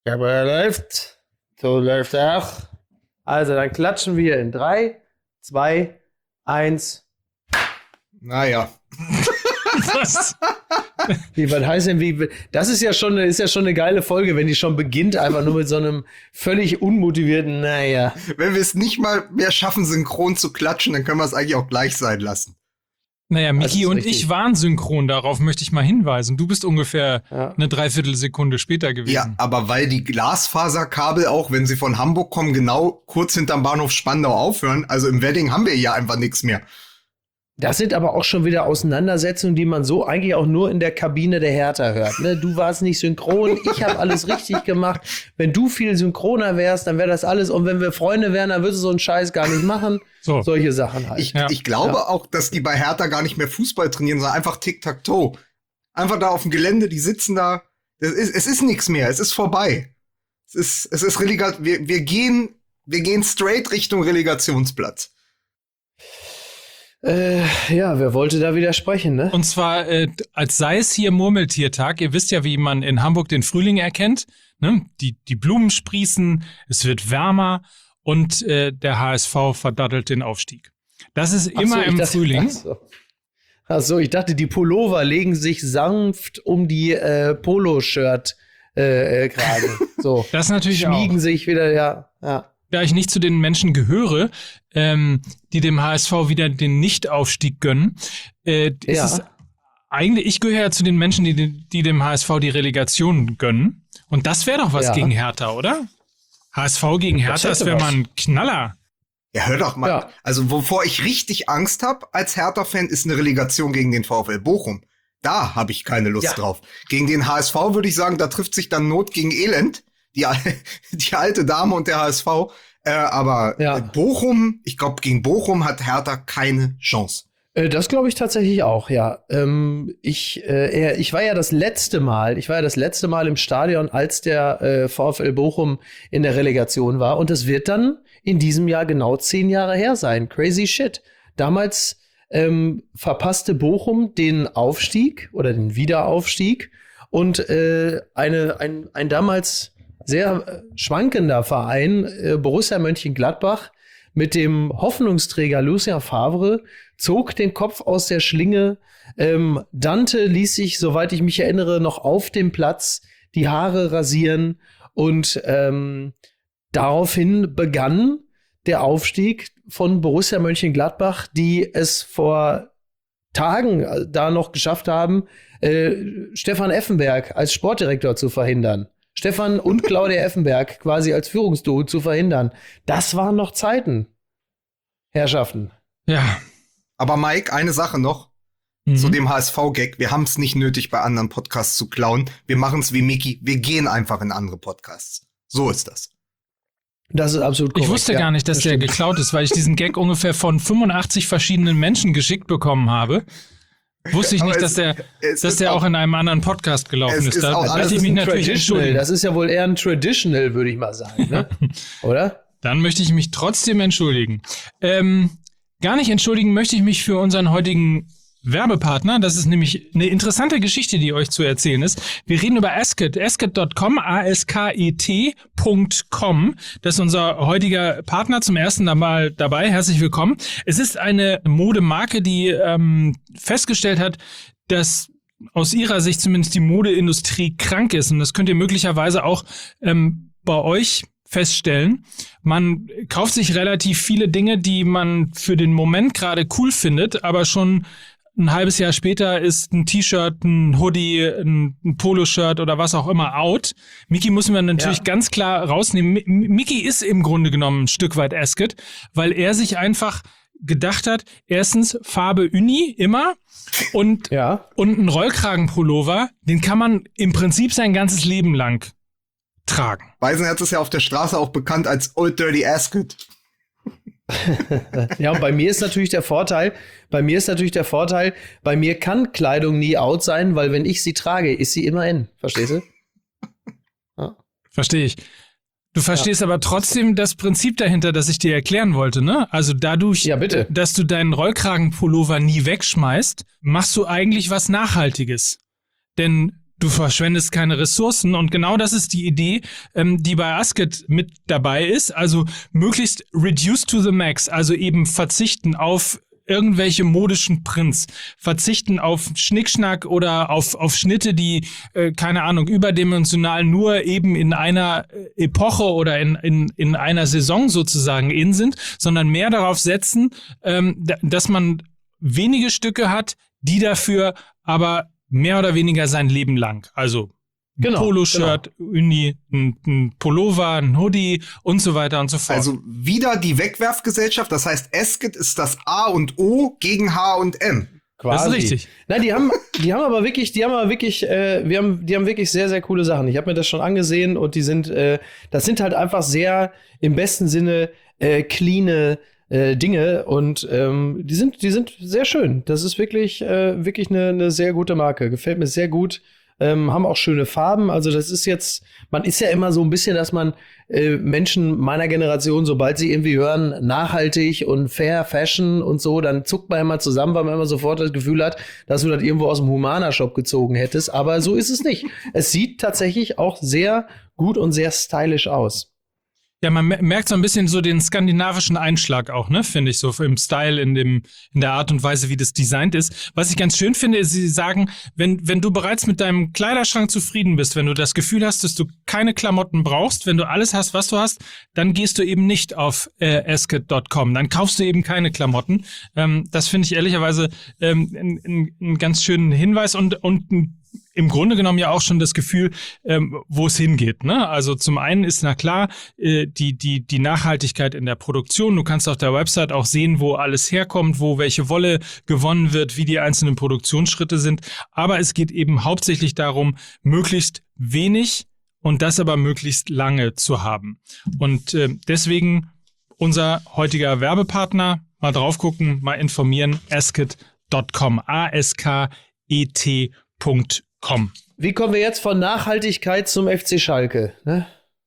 Kamera läuft. Ton läuft auch. Also, dann klatschen wir in 3, 2, 1. Naja. Was? Was heißt denn, das ist ja schon eine geile Folge, wenn die schon beginnt, einfach nur mit so einem völlig unmotivierten, naja. Wenn wir es nicht mal mehr schaffen, synchron zu klatschen, dann können wir es eigentlich auch gleich sein lassen. Naja, Miki und ich waren synchron, darauf möchte ich mal hinweisen. Du bist ungefähr eine Dreiviertelsekunde später gewesen. Ja, aber weil die Glasfaserkabel auch, wenn sie von Hamburg kommen, genau kurz hinterm Bahnhof Spandau aufhören. Also im Wedding haben wir ja einfach nichts mehr. Das sind aber auch schon wieder Auseinandersetzungen, die man so eigentlich auch nur in der Kabine der Hertha hört. Ne? Du warst nicht synchron, ich habe alles richtig gemacht. Wenn du viel synchroner wärst, dann wäre das alles. Und wenn wir Freunde wären, dann würdest du so einen Scheiß gar nicht machen. So. Solche Sachen halt. Ich glaube auch, dass die bei Hertha gar nicht mehr Fußball trainieren, sondern einfach Tic-Tac-Toe. Einfach da auf dem Gelände, die sitzen da. Es ist nichts mehr, es ist vorbei. Es ist Relegation. Wir gehen straight Richtung Relegationsplatz. Wer wollte da widersprechen, ne? Und zwar, als sei es hier Murmeltiertag. Ihr wisst ja, wie man in Hamburg den Frühling erkennt. Ne? Die Blumen sprießen, es wird wärmer und der HSV verdattelt den Aufstieg. Das ist immer im Frühling. Achso, ich dachte, die Pullover legen sich sanft um die Poloshirt gerade. So. Das natürlich schmiegen auch. sich wieder, ja. Da ich nicht zu den Menschen gehöre, die dem HSV wieder den Nichtaufstieg gönnen, ist es eigentlich, ich gehöre ja zu den Menschen, die dem HSV die Relegation gönnen. Und das wäre doch was gegen Hertha, oder? HSV gegen Hertha, das wäre mal ein Knaller. Ja, hör doch mal. Ja. Also, wovor ich richtig Angst habe als Hertha-Fan, ist eine Relegation gegen den VfL Bochum. Da habe ich keine Lust drauf. Gegen den HSV würde ich sagen, da trifft sich dann Not gegen Elend. Die alte Dame und der HSV. Bochum, ich glaube, gegen Bochum hat Hertha keine Chance. Das glaube ich tatsächlich auch, ja. Ich war ja das letzte Mal im Stadion, als der VfL Bochum in der Relegation war. Und es wird dann in diesem Jahr genau 10 Jahre her sein. Crazy shit. Damals verpasste Bochum den Aufstieg oder den Wiederaufstieg. Und ein damals sehr schwankender Verein, Borussia Mönchengladbach, mit dem Hoffnungsträger Lucien Favre, zog den Kopf aus der Schlinge. Dante ließ sich, soweit ich mich erinnere, noch auf dem Platz die Haare rasieren. Und daraufhin begann der Aufstieg von Borussia Mönchengladbach, die es vor Tagen da noch geschafft haben, Stefan Effenberg als Sportdirektor zu verhindern. Stefan und Claudia Effenberg quasi als Führungsduo zu verhindern. Das waren noch Zeiten, Herrschaften. Ja. Aber Mike, eine Sache noch zu dem HSV-Gag. Wir haben es nicht nötig, bei anderen Podcasts zu klauen. Wir machen es wie Mickey. Wir gehen einfach in andere Podcasts. So ist das. Das ist absolut korrekt. Ich wusste gar nicht, dass der geklaut ist, weil ich diesen Gag ungefähr von 85 verschiedenen Menschen geschickt bekommen habe. Wusste ich nicht, dass der auch in einem anderen Podcast gelaufen ist. Da möchte ich mich natürlich entschuldigen. Das ist ja wohl eher ein Traditional, würde ich mal sagen, ne? Oder? Dann möchte ich mich trotzdem entschuldigen. Gar nicht entschuldigen möchte ich mich für unseren heutigen Werbepartner. Das ist nämlich eine interessante Geschichte, die euch zu erzählen ist. Wir reden über Asket, asket.com, asket.com. Das ist unser heutiger Partner, zum ersten Mal dabei. Herzlich willkommen. Es ist eine Modemarke, die festgestellt hat, dass aus ihrer Sicht zumindest die Modeindustrie krank ist. Und das könnt ihr möglicherweise auch bei euch feststellen. Man kauft sich relativ viele Dinge, die man für den Moment gerade cool findet, aber schon ein halbes Jahr später ist ein T-Shirt, ein Hoodie, ein Poloshirt oder was auch immer out. Mickey müssen wir natürlich ganz klar rausnehmen. Mickey ist im Grunde genommen ein Stück weit Asket, weil er sich einfach gedacht hat, erstens Farbe Uni immer und ein Rollkragenpullover, den kann man im Prinzip sein ganzes Leben lang tragen. Weisenherz ist ja auf der Straße auch bekannt als Old Dirty Asket. Ja, und bei mir ist natürlich der Vorteil, bei mir kann Kleidung nie out sein, weil wenn ich sie trage, ist sie immer in. Verstehst du? Ja. Verstehe ich. Du verstehst aber trotzdem das Prinzip dahinter, das ich dir erklären wollte, ne? Also dadurch, dass du deinen Rollkragenpullover nie wegschmeißt, machst du eigentlich was Nachhaltiges. Denn du verschwendest keine Ressourcen. Und genau das ist die Idee, die bei Asket mit dabei ist. Also möglichst reduce to the max, also eben verzichten auf irgendwelche modischen Prints, verzichten auf Schnickschnack oder auf Schnitte, die, keine Ahnung, überdimensional nur eben in einer Epoche oder in einer Saison sozusagen in sind, sondern mehr darauf setzen, dass man wenige Stücke hat, die dafür aber mehr oder weniger sein Leben lang, also ein Poloshirt, Uni, ein Pullover, ein Hoodie und so weiter und so fort. Also wieder die Wegwerfgesellschaft, das heißt, Asket ist das A und O gegen H&M. Quasi. Das ist richtig. Nein, die haben wirklich sehr, sehr coole Sachen. Ich habe mir das schon angesehen und das sind halt einfach sehr, im besten Sinne, cleane Dinge und die sind sehr schön. Das ist wirklich eine sehr gute Marke. Gefällt mir sehr gut. Haben auch schöne Farben. Also das ist jetzt, man ist ja immer so ein bisschen, dass man Menschen meiner Generation, sobald sie irgendwie hören, nachhaltig und fair Fashion und so, dann zuckt man immer zusammen, weil man immer sofort das Gefühl hat, dass du das irgendwo aus dem Humana-Shop gezogen hättest. Aber so ist es nicht. Es sieht tatsächlich auch sehr gut und sehr stylisch aus. Ja, man merkt so ein bisschen so den skandinavischen Einschlag auch, ne, finde ich, so im Style, in der Art und Weise, wie das designt ist. Was ich ganz schön finde, ist, sie sagen, wenn du bereits mit deinem Kleiderschrank zufrieden bist, wenn du das Gefühl hast, dass du keine Klamotten brauchst, wenn du alles hast, was du hast, dann gehst du eben nicht auf asket.com, dann kaufst du eben keine Klamotten. Das finde ich ehrlicherweise einen ganz schönen Hinweis und im Grunde genommen ja auch schon das Gefühl, wo es hingeht, ne? Also zum einen ist, na klar, die Nachhaltigkeit in der Produktion. Du kannst auf der Website auch sehen, wo alles herkommt, wo welche Wolle gewonnen wird, wie die einzelnen Produktionsschritte sind. Aber es geht eben hauptsächlich darum, möglichst wenig und das aber möglichst lange zu haben. Und deswegen unser heutiger Werbepartner, mal drauf gucken, mal informieren, asket.com, asket.com. Wie kommen wir jetzt von Nachhaltigkeit zum FC Schalke? Ne?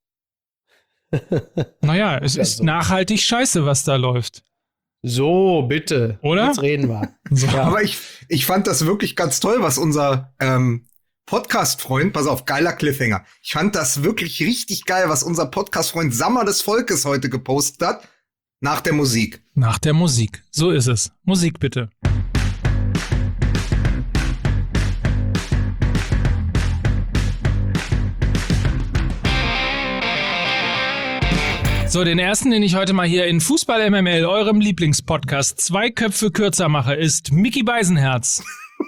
Naja, es ist so nachhaltig scheiße, was da läuft. So, bitte. Oder? Jetzt reden wir. So. Ja. Aber ich fand das wirklich ganz toll, was unser Podcast-Freund, pass auf, geiler Cliffhanger. Ich fand das wirklich richtig geil, was unser Podcast-Freund Sammer des Volkes heute gepostet hat. Nach der Musik. Nach der Musik. So ist es. Musik bitte. So, den ersten, den ich heute mal hier in Fußball MML, eurem Lieblingspodcast, 2 Köpfe kürzer mache, ist Micky Beisenherz.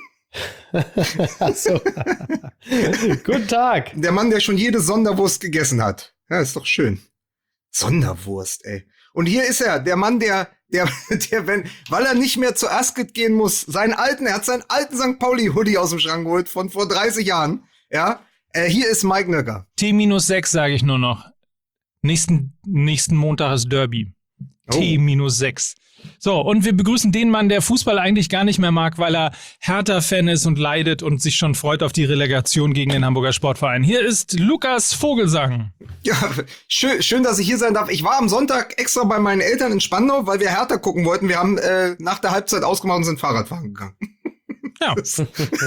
So. Guten Tag. Der Mann, der schon jede Sonderwurst gegessen hat. Ja, ist doch schön. Sonderwurst, ey. Und hier ist er, der Mann, der, weil er nicht mehr zu Asket gehen muss, er hat seinen alten St. Pauli-Hoodie aus dem Schrank geholt von vor 30 Jahren. Ja, hier ist Mike Nöcker. T-6 sage ich nur noch. Nächsten Montag ist Derby. Oh. T-6. So, und wir begrüßen den Mann, der Fußball eigentlich gar nicht mehr mag, weil er Hertha-Fan ist und leidet und sich schon freut auf die Relegation gegen den Hamburger Sportverein. Hier ist Lukas Vogelsang. Ja, schön, dass ich hier sein darf. Ich war am Sonntag extra bei meinen Eltern in Spandau, weil wir Hertha gucken wollten. Wir haben nach der Halbzeit ausgemacht und sind Fahrradfahren gegangen. Ja. Das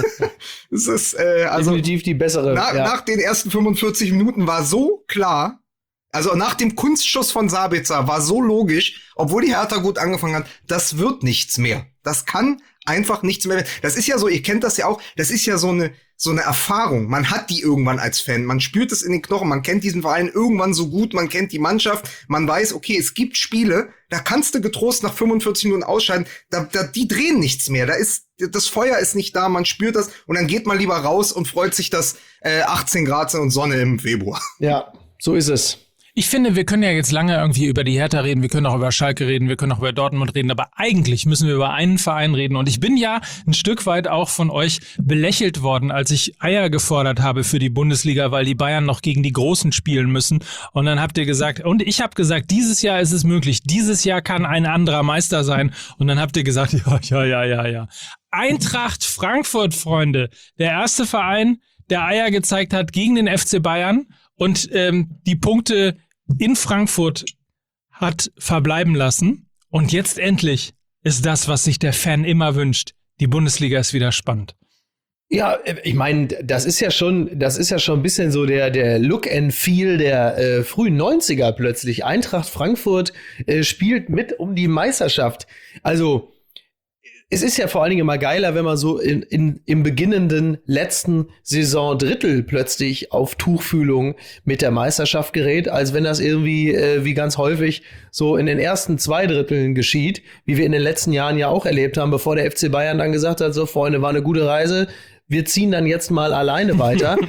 ist also definitiv die bessere. Nach den ersten 45 Minuten war so klar, also nach dem Kunstschuss von Sabitzer war so logisch, obwohl die Hertha gut angefangen hat, das wird nichts mehr. Das kann einfach nichts mehr werden. Das ist ja so, ihr kennt das ja auch, das ist ja so eine Erfahrung. Man hat die irgendwann als Fan, man spürt es in den Knochen, man kennt diesen Verein irgendwann so gut, man kennt die Mannschaft, man weiß, okay, es gibt Spiele, da kannst du getrost nach 45 Minuten ausscheiden, die drehen nichts mehr, das Feuer ist nicht da, man spürt das und dann geht man lieber raus und freut sich, dass 18 Grad sind und Sonne im Februar. Ja, so ist es. Ich finde, wir können ja jetzt lange irgendwie über die Hertha reden, wir können auch über Schalke reden, wir können auch über Dortmund reden, aber eigentlich müssen wir über einen Verein reden. Und ich bin ja ein Stück weit auch von euch belächelt worden, als ich Eier gefordert habe für die Bundesliga, weil die Bayern noch gegen die Großen spielen müssen. Und dann habt ihr gesagt, und ich habe gesagt, dieses Jahr ist es möglich, dieses Jahr kann ein anderer Meister sein. Und dann habt ihr gesagt, ja. Eintracht Frankfurt, Freunde, der erste Verein, der Eier gezeigt hat gegen den FC Bayern und die Punkte in Frankfurt hat verbleiben lassen. Und jetzt endlich ist das, was sich der Fan immer wünscht. Die Bundesliga ist wieder spannend. Ja, ich meine, das ist ja schon ein bisschen so der Look and Feel der frühen 90er plötzlich. Eintracht Frankfurt spielt mit um die Meisterschaft. Also, es ist ja vor allen Dingen immer geiler, wenn man so im beginnenden letzten Saisondrittel plötzlich auf Tuchfühlung mit der Meisterschaft gerät, als wenn das irgendwie wie ganz häufig so in den ersten 2 Dritteln geschieht, wie wir in den letzten Jahren ja auch erlebt haben, bevor der FC Bayern dann gesagt hat, so Freunde, war eine gute Reise, wir ziehen dann jetzt mal alleine weiter.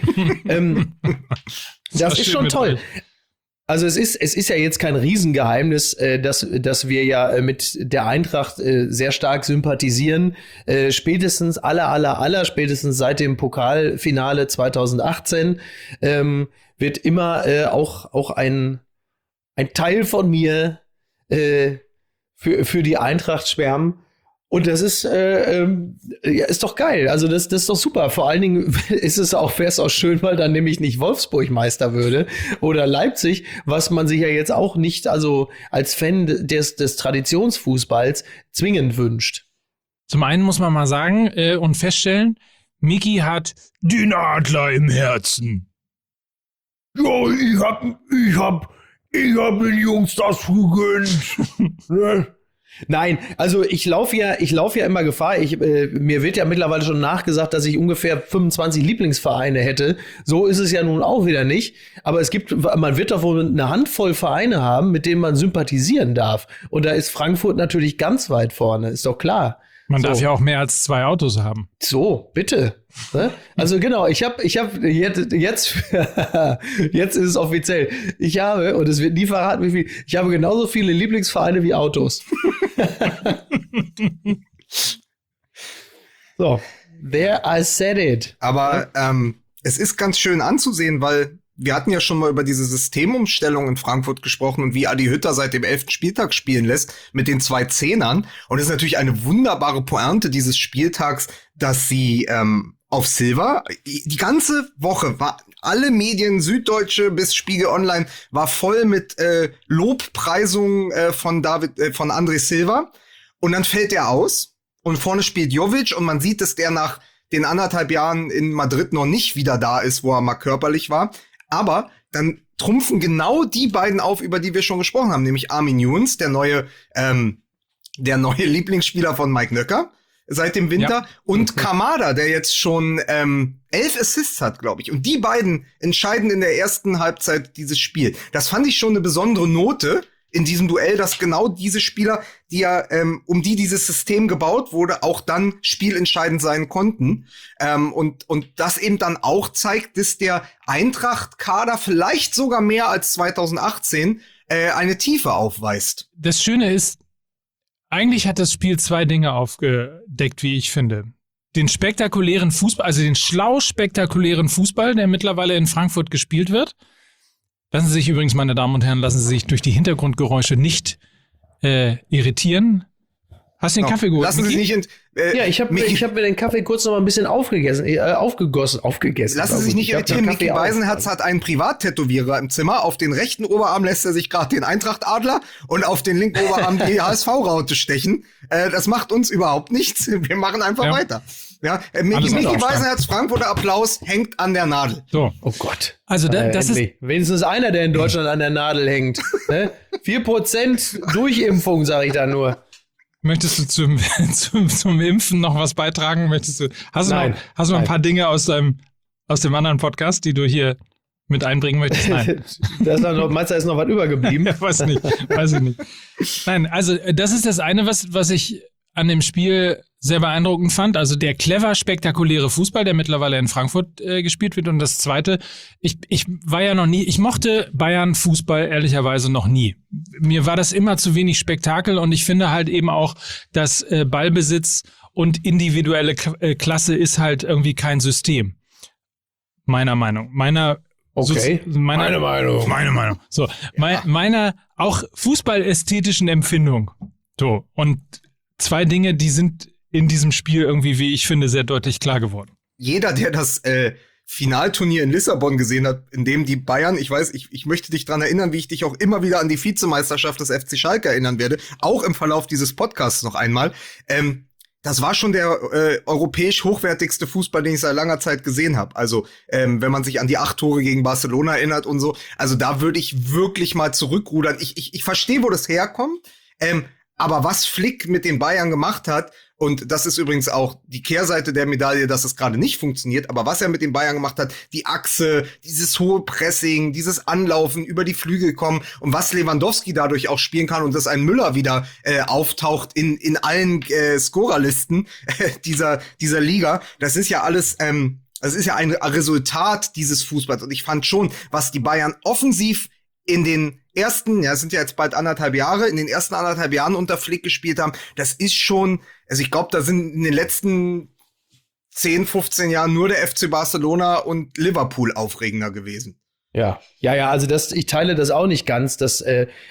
Das ist schon toll. Also es ist ja jetzt kein Riesengeheimnis, dass wir ja mit der Eintracht sehr stark sympathisieren. Spätestens spätestens seit dem Pokalfinale 2018 wird immer auch ein Teil von mir für die Eintracht schwärmen. Und das ist doch geil. Also das ist doch super. Vor allen Dingen wäre es auch schön, weil dann nämlich nicht Wolfsburg Meister würde oder Leipzig, was man sich ja jetzt auch nicht, also als Fan des Traditionsfußballs zwingend wünscht. Zum einen muss man mal sagen und feststellen, Miki hat den Adler im Herzen. Ja, ich hab den Jungs das gegönnt. Ne? Nein, also ich laufe ja immer Gefahr. Mir wird ja mittlerweile schon nachgesagt, dass ich ungefähr 25 Lieblingsvereine hätte. So ist es ja nun auch wieder nicht. Aber man wird doch wohl eine Handvoll Vereine haben, mit denen man sympathisieren darf. Und da ist Frankfurt natürlich ganz weit vorne, ist doch klar. Man darf ja auch mehr als 2 Autos haben. So, bitte. Also genau, ich habe jetzt ist es offiziell. Ich habe, und es wird nie verraten, wie viel, ich habe genauso viele Lieblingsvereine wie Autos. So, there I said it. Aber es ist ganz schön anzusehen, weil wir hatten ja schon mal über diese Systemumstellung in Frankfurt gesprochen und wie Adi Hütter seit dem 11. Spieltag spielen lässt mit den 2 Zehnern. Und es ist natürlich eine wunderbare Pointe dieses Spieltags, dass sie auf Silva die ganze Woche war alle Medien, Süddeutsche bis Spiegel Online, war voll mit Lobpreisungen von André Silva. Und dann fällt er aus und vorne spielt Jovic und man sieht, dass der nach den 1,5 Jahren in Madrid noch nicht wieder da ist, wo er mal körperlich war. Aber dann trumpfen genau die beiden auf, über die wir schon gesprochen haben, nämlich Armin Younes, der neue Lieblingsspieler von Mike Nöcker seit dem Winter, und Kamada, der jetzt schon 11 Assists hat, glaube ich. Und die beiden entscheiden in der ersten Halbzeit dieses Spiel. Das fand ich schon eine besondere Note in diesem Duell, dass genau diese Spieler, die ja um die dieses System gebaut wurde, auch dann spielentscheidend sein konnten. Und das eben dann auch zeigt, dass der Eintracht-Kader vielleicht sogar mehr als 2018 eine Tiefe aufweist. Das Schöne ist, eigentlich hat das Spiel 2 Dinge aufgedeckt, wie ich finde. Den spektakulären Fußball, also den schlau spektakulären Fußball, der mittlerweile in Frankfurt gespielt wird. Lassen Sie sich übrigens, meine Damen und Herren, durch die Hintergrundgeräusche nicht irritieren. Hast du den Kaffee geholt? Lassen Sie sich nicht ja, ich hab mir den Kaffee kurz noch mal ein bisschen aufgegessen. Lassen Sie sich nicht irritieren. Micky Beisenherz hat einen Privattätowierer im Zimmer. Auf den rechten Oberarm lässt er sich gerade den Eintracht-Adler und auf den linken Oberarm die HSV-Raute stechen. Das macht uns überhaupt nichts. Wir machen einfach weiter. Ja, Micky Beisenherz, Frankfurter Applaus hängt an der Nadel. So. Oh Gott. Also das ist wenigstens einer, der in Deutschland an der Nadel hängt. 4% Durchimpfung, sage ich da nur. Möchtest du zum Impfen noch was beitragen? Hast du noch ein paar Dinge aus dem anderen Podcast, die du hier mit einbringen möchtest? Nein. Meinst du, ist noch was übergeblieben? Ja, weiß ich nicht. Nein, also das ist das eine, was ich an dem Spiel sehr beeindruckend fand. Also der clever, spektakuläre Fußball, der mittlerweile in Frankfurt gespielt wird. Und das Zweite, ich mochte Bayern-Fußball ehrlicherweise noch nie. Mir war das immer zu wenig Spektakel und ich finde halt eben auch, dass Ballbesitz und individuelle Klasse ist halt irgendwie kein System. Meiner Meinung. Meine Meinung. So, meiner auch fußballästhetischen Empfindung. So, und 2 Dinge, die sind in diesem Spiel irgendwie, wie ich finde, sehr deutlich klar geworden. Jeder, der das Finalturnier in Lissabon gesehen hat, in dem die Bayern, ich weiß, ich möchte dich dran erinnern, wie ich dich auch immer wieder an die Vizemeisterschaft des FC Schalke erinnern werde, auch im Verlauf dieses Podcasts noch einmal. das war schon der europäisch hochwertigste Fußball, den ich seit langer Zeit gesehen habe. Also wenn man sich an die 8 Tore gegen Barcelona erinnert und so, also da würde ich wirklich mal zurückrudern. Ich verstehe, wo das herkommt, aber was Flick mit den Bayern gemacht hat, und das ist übrigens auch die Kehrseite der Medaille, dass es gerade nicht funktioniert, aber was er mit den Bayern gemacht hat, die Achse, dieses hohe Pressing, dieses Anlaufen, über die Flügel kommen und was Lewandowski dadurch auch spielen kann und dass ein Müller wieder auftaucht in allen Scorerlisten dieser Liga, das ist ja alles das ist ja ein Resultat dieses Fußballs. Und ich fand schon, was die Bayern offensiv in den ersten, ja, es sind ja jetzt bald 1,5 Jahre, in den ersten 1,5 Jahren unter Flick gespielt haben, das ist schon, also ich glaube, da sind in den letzten 10, 15 Jahren nur der FC Barcelona und Liverpool aufregender gewesen. Ja, also ich teile das auch nicht ganz, dass,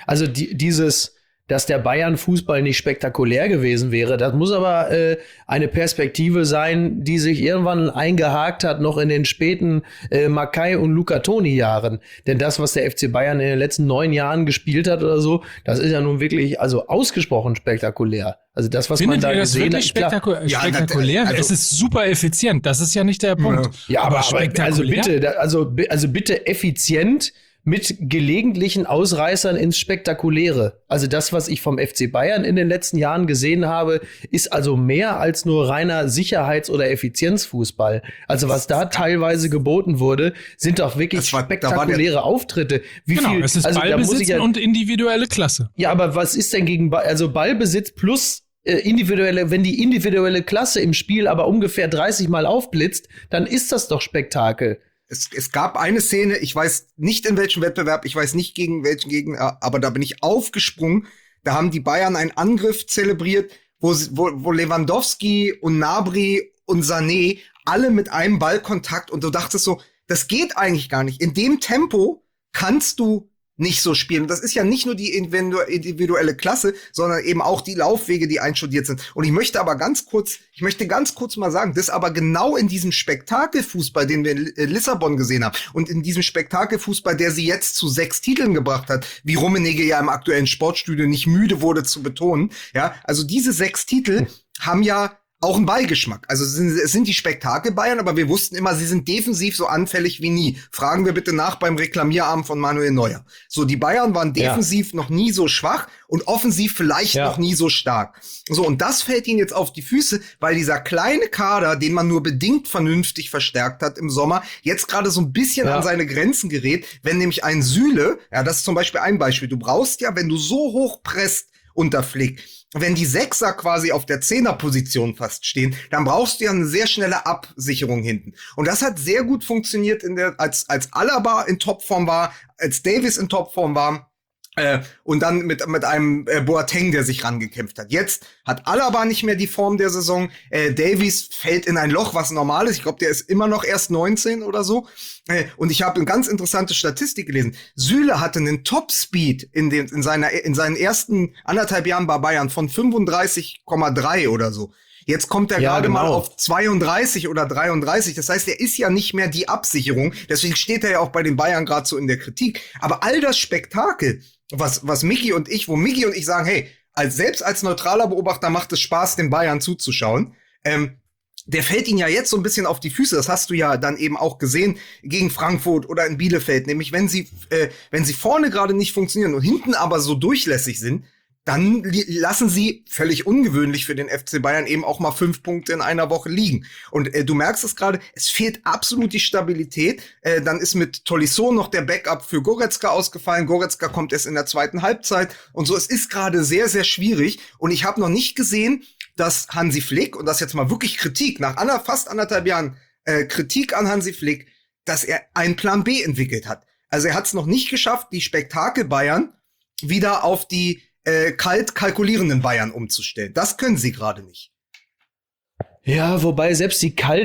dass der Bayern-Fußball nicht spektakulär gewesen wäre. Das muss aber eine Perspektive sein, die sich irgendwann eingehakt hat, noch in den späten Mackay- und Luca Toni-Jahren. Denn das, was der FC Bayern in den letzten 9 Jahren gespielt hat oder so, das ist ja nun wirklich ausgesprochen spektakulär. Also das, was Findet man da ihr das gesehen wirklich hat. spektakulär? Also, es ist super effizient, das ist ja nicht der Punkt. Ja, aber spektakulär? also bitte effizient mit gelegentlichen Ausreißern ins Spektakuläre. Also das, was ich vom FC Bayern in den letzten Jahren gesehen habe, ist also mehr als nur reiner Sicherheits- oder Effizienzfußball. Also was da teilweise geboten wurde, sind doch wirklich spektakuläre Auftritte. Es ist Ballbesitz und individuelle Klasse. Ja, aber was ist denn gegen Ballbesitz plus wenn die individuelle Klasse im Spiel aber ungefähr 30 Mal aufblitzt, dann ist das doch Spektakel. Es gab eine Szene, ich weiß nicht in welchem Wettbewerb, ich weiß nicht gegen welchen Gegner, aber da bin ich aufgesprungen. Da haben die Bayern einen Angriff zelebriert, wo Lewandowski und Gnabry und Sané alle mit einem Ballkontakt und du dachtest so, das geht eigentlich gar nicht. In dem Tempo kannst du nicht so spielen. Und das ist ja nicht nur die individuelle Klasse, sondern eben auch die Laufwege, die einstudiert sind. Und ich möchte ganz kurz mal sagen, das ist aber genau in diesem Spektakelfußball, den wir in Lissabon gesehen haben und in diesem Spektakelfußball, der sie jetzt zu 6 Titeln gebracht hat, wie Rummenigge ja im aktuellen Sportstudio nicht müde wurde zu betonen. Ja, also diese 6 Titel haben ja auch ein Beigeschmack. Also es sind die Spektakel-Bayern, aber wir wussten immer, sie sind defensiv so anfällig wie nie. Fragen wir bitte nach beim Reklamierarm von Manuel Neuer. So, die Bayern waren defensiv noch nie so schwach und offensiv vielleicht noch nie so stark. So, und das fällt ihnen jetzt auf die Füße, weil dieser kleine Kader, den man nur bedingt vernünftig verstärkt hat im Sommer, jetzt gerade so ein bisschen an seine Grenzen gerät, wenn nämlich ein Süle, ja, das ist zum Beispiel ein Beispiel, du brauchst ja, wenn du so hoch presst unter Flick, wenn die Sechser quasi auf der Zehnerposition fast stehen, dann brauchst du ja eine sehr schnelle Absicherung hinten. Und das hat sehr gut funktioniert als Alaba in Topform war, als Davies in Topform war. Und dann mit einem Boateng, der sich rangekämpft hat. Jetzt hat Alaba nicht mehr die Form der Saison. Davies fällt in ein Loch, was normal ist. Ich glaube, der ist immer noch erst 19 oder so. Und ich habe eine ganz interessante Statistik gelesen. Süle hatte einen Top-Speed in seinen ersten 1,5 Jahren bei Bayern von 35,3 oder so. Jetzt kommt er gerade mal auf 32 oder 33. Das heißt, er ist ja nicht mehr die Absicherung. Deswegen steht er ja auch bei den Bayern gerade so in der Kritik. Aber all das Spektakel, was Micky und ich sagen, hey, selbst als neutraler Beobachter macht es Spaß, den Bayern zuzuschauen. Der fällt ihnen ja jetzt so ein bisschen auf die Füße. Das hast du ja dann eben auch gesehen gegen Frankfurt oder in Bielefeld. Nämlich, wenn sie vorne gerade nicht funktionieren und hinten aber so durchlässig sind, dann lassen sie, völlig ungewöhnlich für den FC Bayern, eben auch mal 5 Punkte in einer Woche liegen. Und du merkst es gerade, es fehlt absolut die Stabilität. Dann ist mit Tolisso noch der Backup für Goretzka ausgefallen. Goretzka kommt erst in der zweiten Halbzeit. Und so, es ist gerade sehr, sehr schwierig. Und ich habe noch nicht gesehen, dass Hansi Flick, und das jetzt mal wirklich Kritik, nach fast 1,5 Jahren Kritik an Hansi Flick, dass er einen Plan B entwickelt hat. Also er hat es noch nicht geschafft, die Spektakel Bayern wieder auf die kalt kalkulierenden Bayern umzustellen. Das können sie gerade nicht. Ja, wobei selbst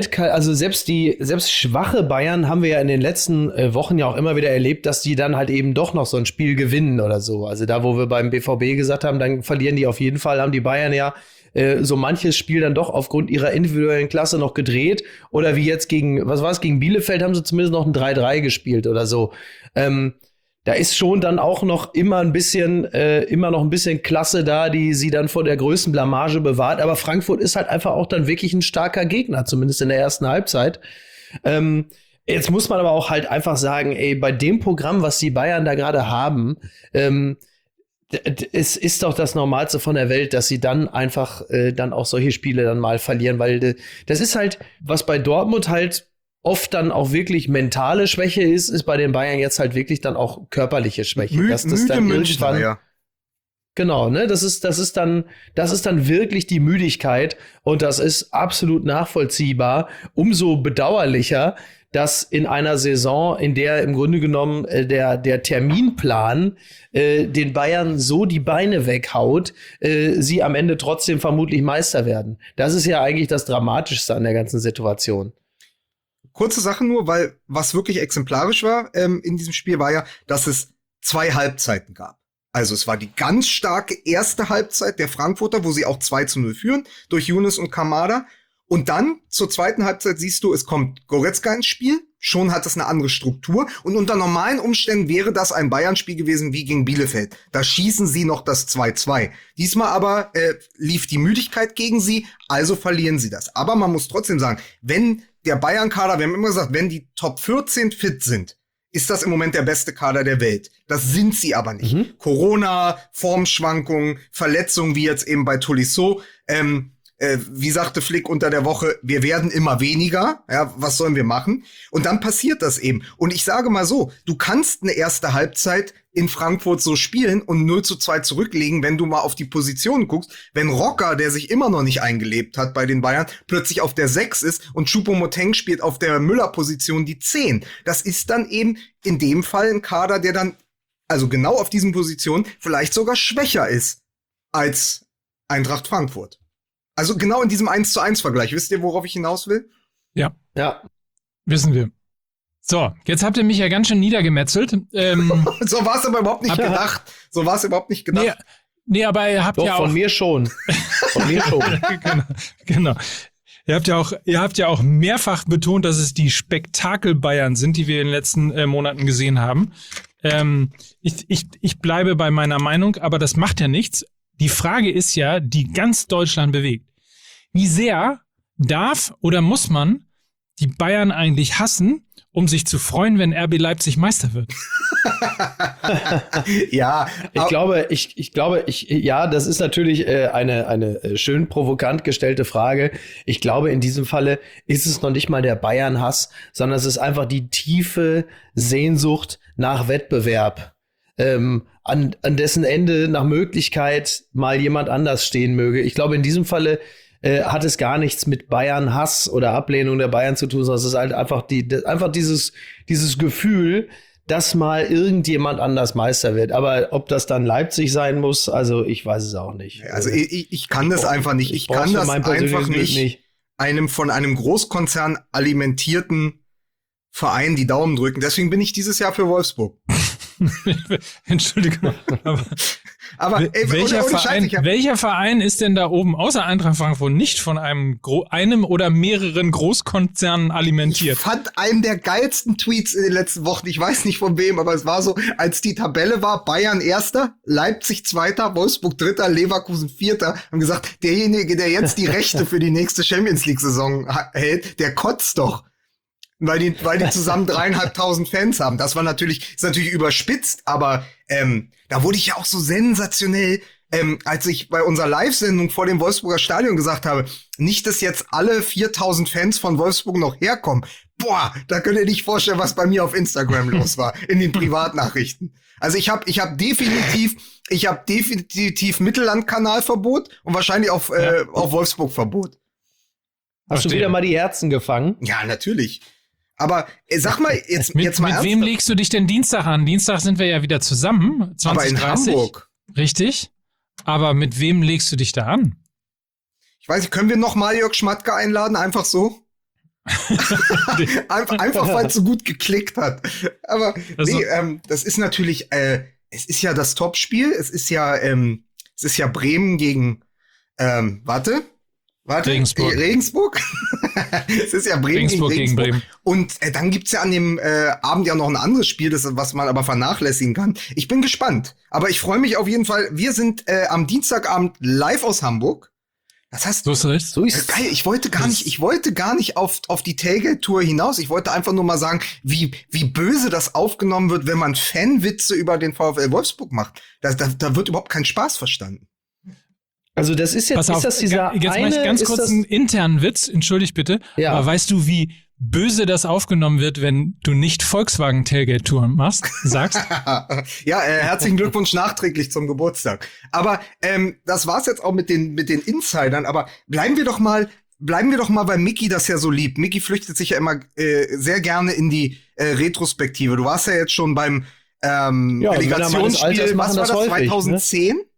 selbst schwache Bayern haben wir ja in den letzten Wochen ja auch immer wieder erlebt, dass die dann halt eben doch noch so ein Spiel gewinnen oder so. Also da, wo wir beim BVB gesagt haben, dann verlieren die auf jeden Fall, haben die Bayern ja so manches Spiel dann doch aufgrund ihrer individuellen Klasse noch gedreht. Oder wie jetzt gegen Bielefeld haben sie zumindest noch ein 3-3 gespielt oder so. da ist schon dann auch noch immer noch ein bisschen Klasse da, die sie dann vor der größten Blamage bewahrt. Aber Frankfurt ist halt einfach auch dann wirklich ein starker Gegner, zumindest in der ersten Halbzeit. Jetzt muss man aber auch halt einfach sagen, ey, bei dem Programm, was die Bayern da gerade haben, es ist doch das Normalste von der Welt, dass sie dann einfach dann auch solche Spiele dann mal verlieren, weil das ist halt, was bei Dortmund halt oft dann auch wirklich mentale Schwäche ist bei den Bayern jetzt halt wirklich dann auch körperliche Schwäche. Dass das dann irgendwann, ja. Genau, ne, das ist dann wirklich die Müdigkeit und das ist absolut nachvollziehbar. Umso bedauerlicher, dass in einer Saison, in der im Grunde genommen der Terminplan den Bayern so die Beine weghaut, sie am Ende trotzdem vermutlich Meister werden. Das ist ja eigentlich das Dramatischste an der ganzen Situation. Kurze Sache nur, weil was wirklich exemplarisch war in diesem Spiel war ja, dass es 2 Halbzeiten gab. Also es war die ganz starke erste Halbzeit der Frankfurter, wo sie auch 2-0 führen durch Younes und Kamada. Und dann zur zweiten Halbzeit siehst du, es kommt Goretzka ins Spiel. Schon hat es eine andere Struktur. Und unter normalen Umständen wäre das ein Bayern-Spiel gewesen wie gegen Bielefeld. Da schießen sie noch das 2-2. Diesmal aber lief die Müdigkeit gegen sie, also verlieren sie das. Aber man muss trotzdem sagen, wenn der Bayern-Kader, wir haben immer gesagt, wenn die Top 14 fit sind, ist das im Moment der beste Kader der Welt. Das sind sie aber nicht. Corona, Formschwankungen, Verletzungen, wie jetzt eben bei Tolisso. Wie sagte Flick unter der Woche, wir werden immer weniger. Ja, was sollen wir machen? Und dann passiert das eben. Und ich sage mal so, du kannst eine erste Halbzeit in Frankfurt so spielen und 0-2 zurücklegen, wenn du mal auf die Positionen guckst. Wenn Rocker, der sich immer noch nicht eingelebt hat bei den Bayern, plötzlich auf der 6 ist und Choupo-Moting spielt auf der Müller-Position die 10. Das ist dann eben in dem Fall ein Kader, der dann, also genau auf diesen Positionen, vielleicht sogar schwächer ist als Eintracht Frankfurt. Also genau in diesem 1-1-Vergleich. Wisst ihr, worauf ich hinaus will? Ja. Wissen wir. So, jetzt habt ihr mich ja ganz schön niedergemetzelt. So war es aber überhaupt nicht gedacht. Nee, aber ihr habt doch, ja auch... Von mir schon. Genau. Ihr habt ja auch mehrfach betont, dass es die Spektakel-Bayern sind, die wir in den letzten Monaten gesehen haben. Ich bleibe bei meiner Meinung, aber das macht ja nichts. Die Frage ist ja, die ganz Deutschland bewegt. Wie sehr darf oder muss man die Bayern eigentlich hassen, um sich zu freuen, wenn RB Leipzig Meister wird? Ja. Ich glaube, das ist natürlich eine schön provokant gestellte Frage. Ich glaube, in diesem Falle ist es noch nicht mal der Bayern-Hass, sondern es ist einfach die tiefe Sehnsucht nach Wettbewerb. An dessen Ende nach Möglichkeit mal jemand anders stehen möge. Ich glaube, in diesem Falle hat es gar nichts mit Bayern-Hass oder Ablehnung der Bayern zu tun, sondern es ist halt einfach dieses Gefühl, dass mal irgendjemand anders Meister wird. Aber ob das dann Leipzig sein muss, also ich weiß es auch nicht. Also ich kann das einfach nicht. Ich kann das einfach nicht einem von einem Großkonzern alimentierten Verein die Daumen drücken. Deswegen bin ich dieses Jahr für Wolfsburg. Entschuldigung. Aber welcher Verein ist denn da oben außer Eintracht Frankfurt nicht von einem oder mehreren Großkonzernen alimentiert? Ich fand einen der geilsten Tweets in den letzten Wochen, ich weiß nicht von wem, aber es war so, als die Tabelle war, Bayern Erster, Leipzig Zweiter, Wolfsburg Dritter, Leverkusen Vierter, haben gesagt, derjenige, der jetzt die Rechte für die nächste Champions-League-Saison hält, der kotzt doch. Weil die zusammen 3.500 Fans haben. Das war ist natürlich überspitzt, aber da wurde ich ja auch so sensationell, als ich bei unserer Live-Sendung vor dem Wolfsburger Stadion gesagt habe, nicht, dass jetzt alle 4.000 Fans von Wolfsburg noch herkommen. Boah, da könnt ihr nicht vorstellen, was bei mir auf Instagram los war, in den Privatnachrichten. Also ich hab definitiv Mittellandkanalverbot und wahrscheinlich auch Wolfsburg-Verbot. Hast du wieder mal die Herzen gefangen? Ja, natürlich. Aber sag mal, jetzt mal ernsthaft. Mit wem legst du dich denn Dienstag an? Dienstag sind wir ja wieder zusammen. 20, aber in 30. Hamburg. Richtig. Aber mit wem legst du dich da an? Ich weiß nicht, können wir noch mal Jörg Schmatke einladen? Einfach so? einfach weil es so gut geklickt hat. Aber also, das ist natürlich, es ist ja das Topspiel. Es ist ja Bremen gegen, Regensburg. Es ist ja Bremen gegen Bremen. Und dann gibt's ja an dem Abend ja noch ein anderes Spiel, was man aber vernachlässigen kann. Ich bin gespannt. Aber ich freue mich auf jeden Fall. Wir sind am Dienstagabend live aus Hamburg. Das heißt, so ist geil. Ich wollte gar nicht auf die Tailgate-Tour hinaus. Ich wollte einfach nur mal sagen, wie böse das aufgenommen wird, wenn man Fanwitze über den VfL Wolfsburg macht. Da wird überhaupt kein Spaß verstanden. Also das ist jetzt, Pass auf, ist das dieser jetzt eine, mache ich ganz kurz das, einen internen Witz, entschuldigt bitte. Ja. Aber weißt du, wie böse das aufgenommen wird, wenn du nicht Volkswagen-Tailgate-Touren sagst? Ja, herzlichen Glückwunsch nachträglich zum Geburtstag. Aber das war's jetzt auch mit den Insidern. Aber bleiben wir doch mal, weil Micky das ja so liebt. Micky flüchtet sich ja immer sehr gerne in die Retrospektive. Du warst ja jetzt schon beim Relegationsspiel, was war das, häufig, 2010? Ne?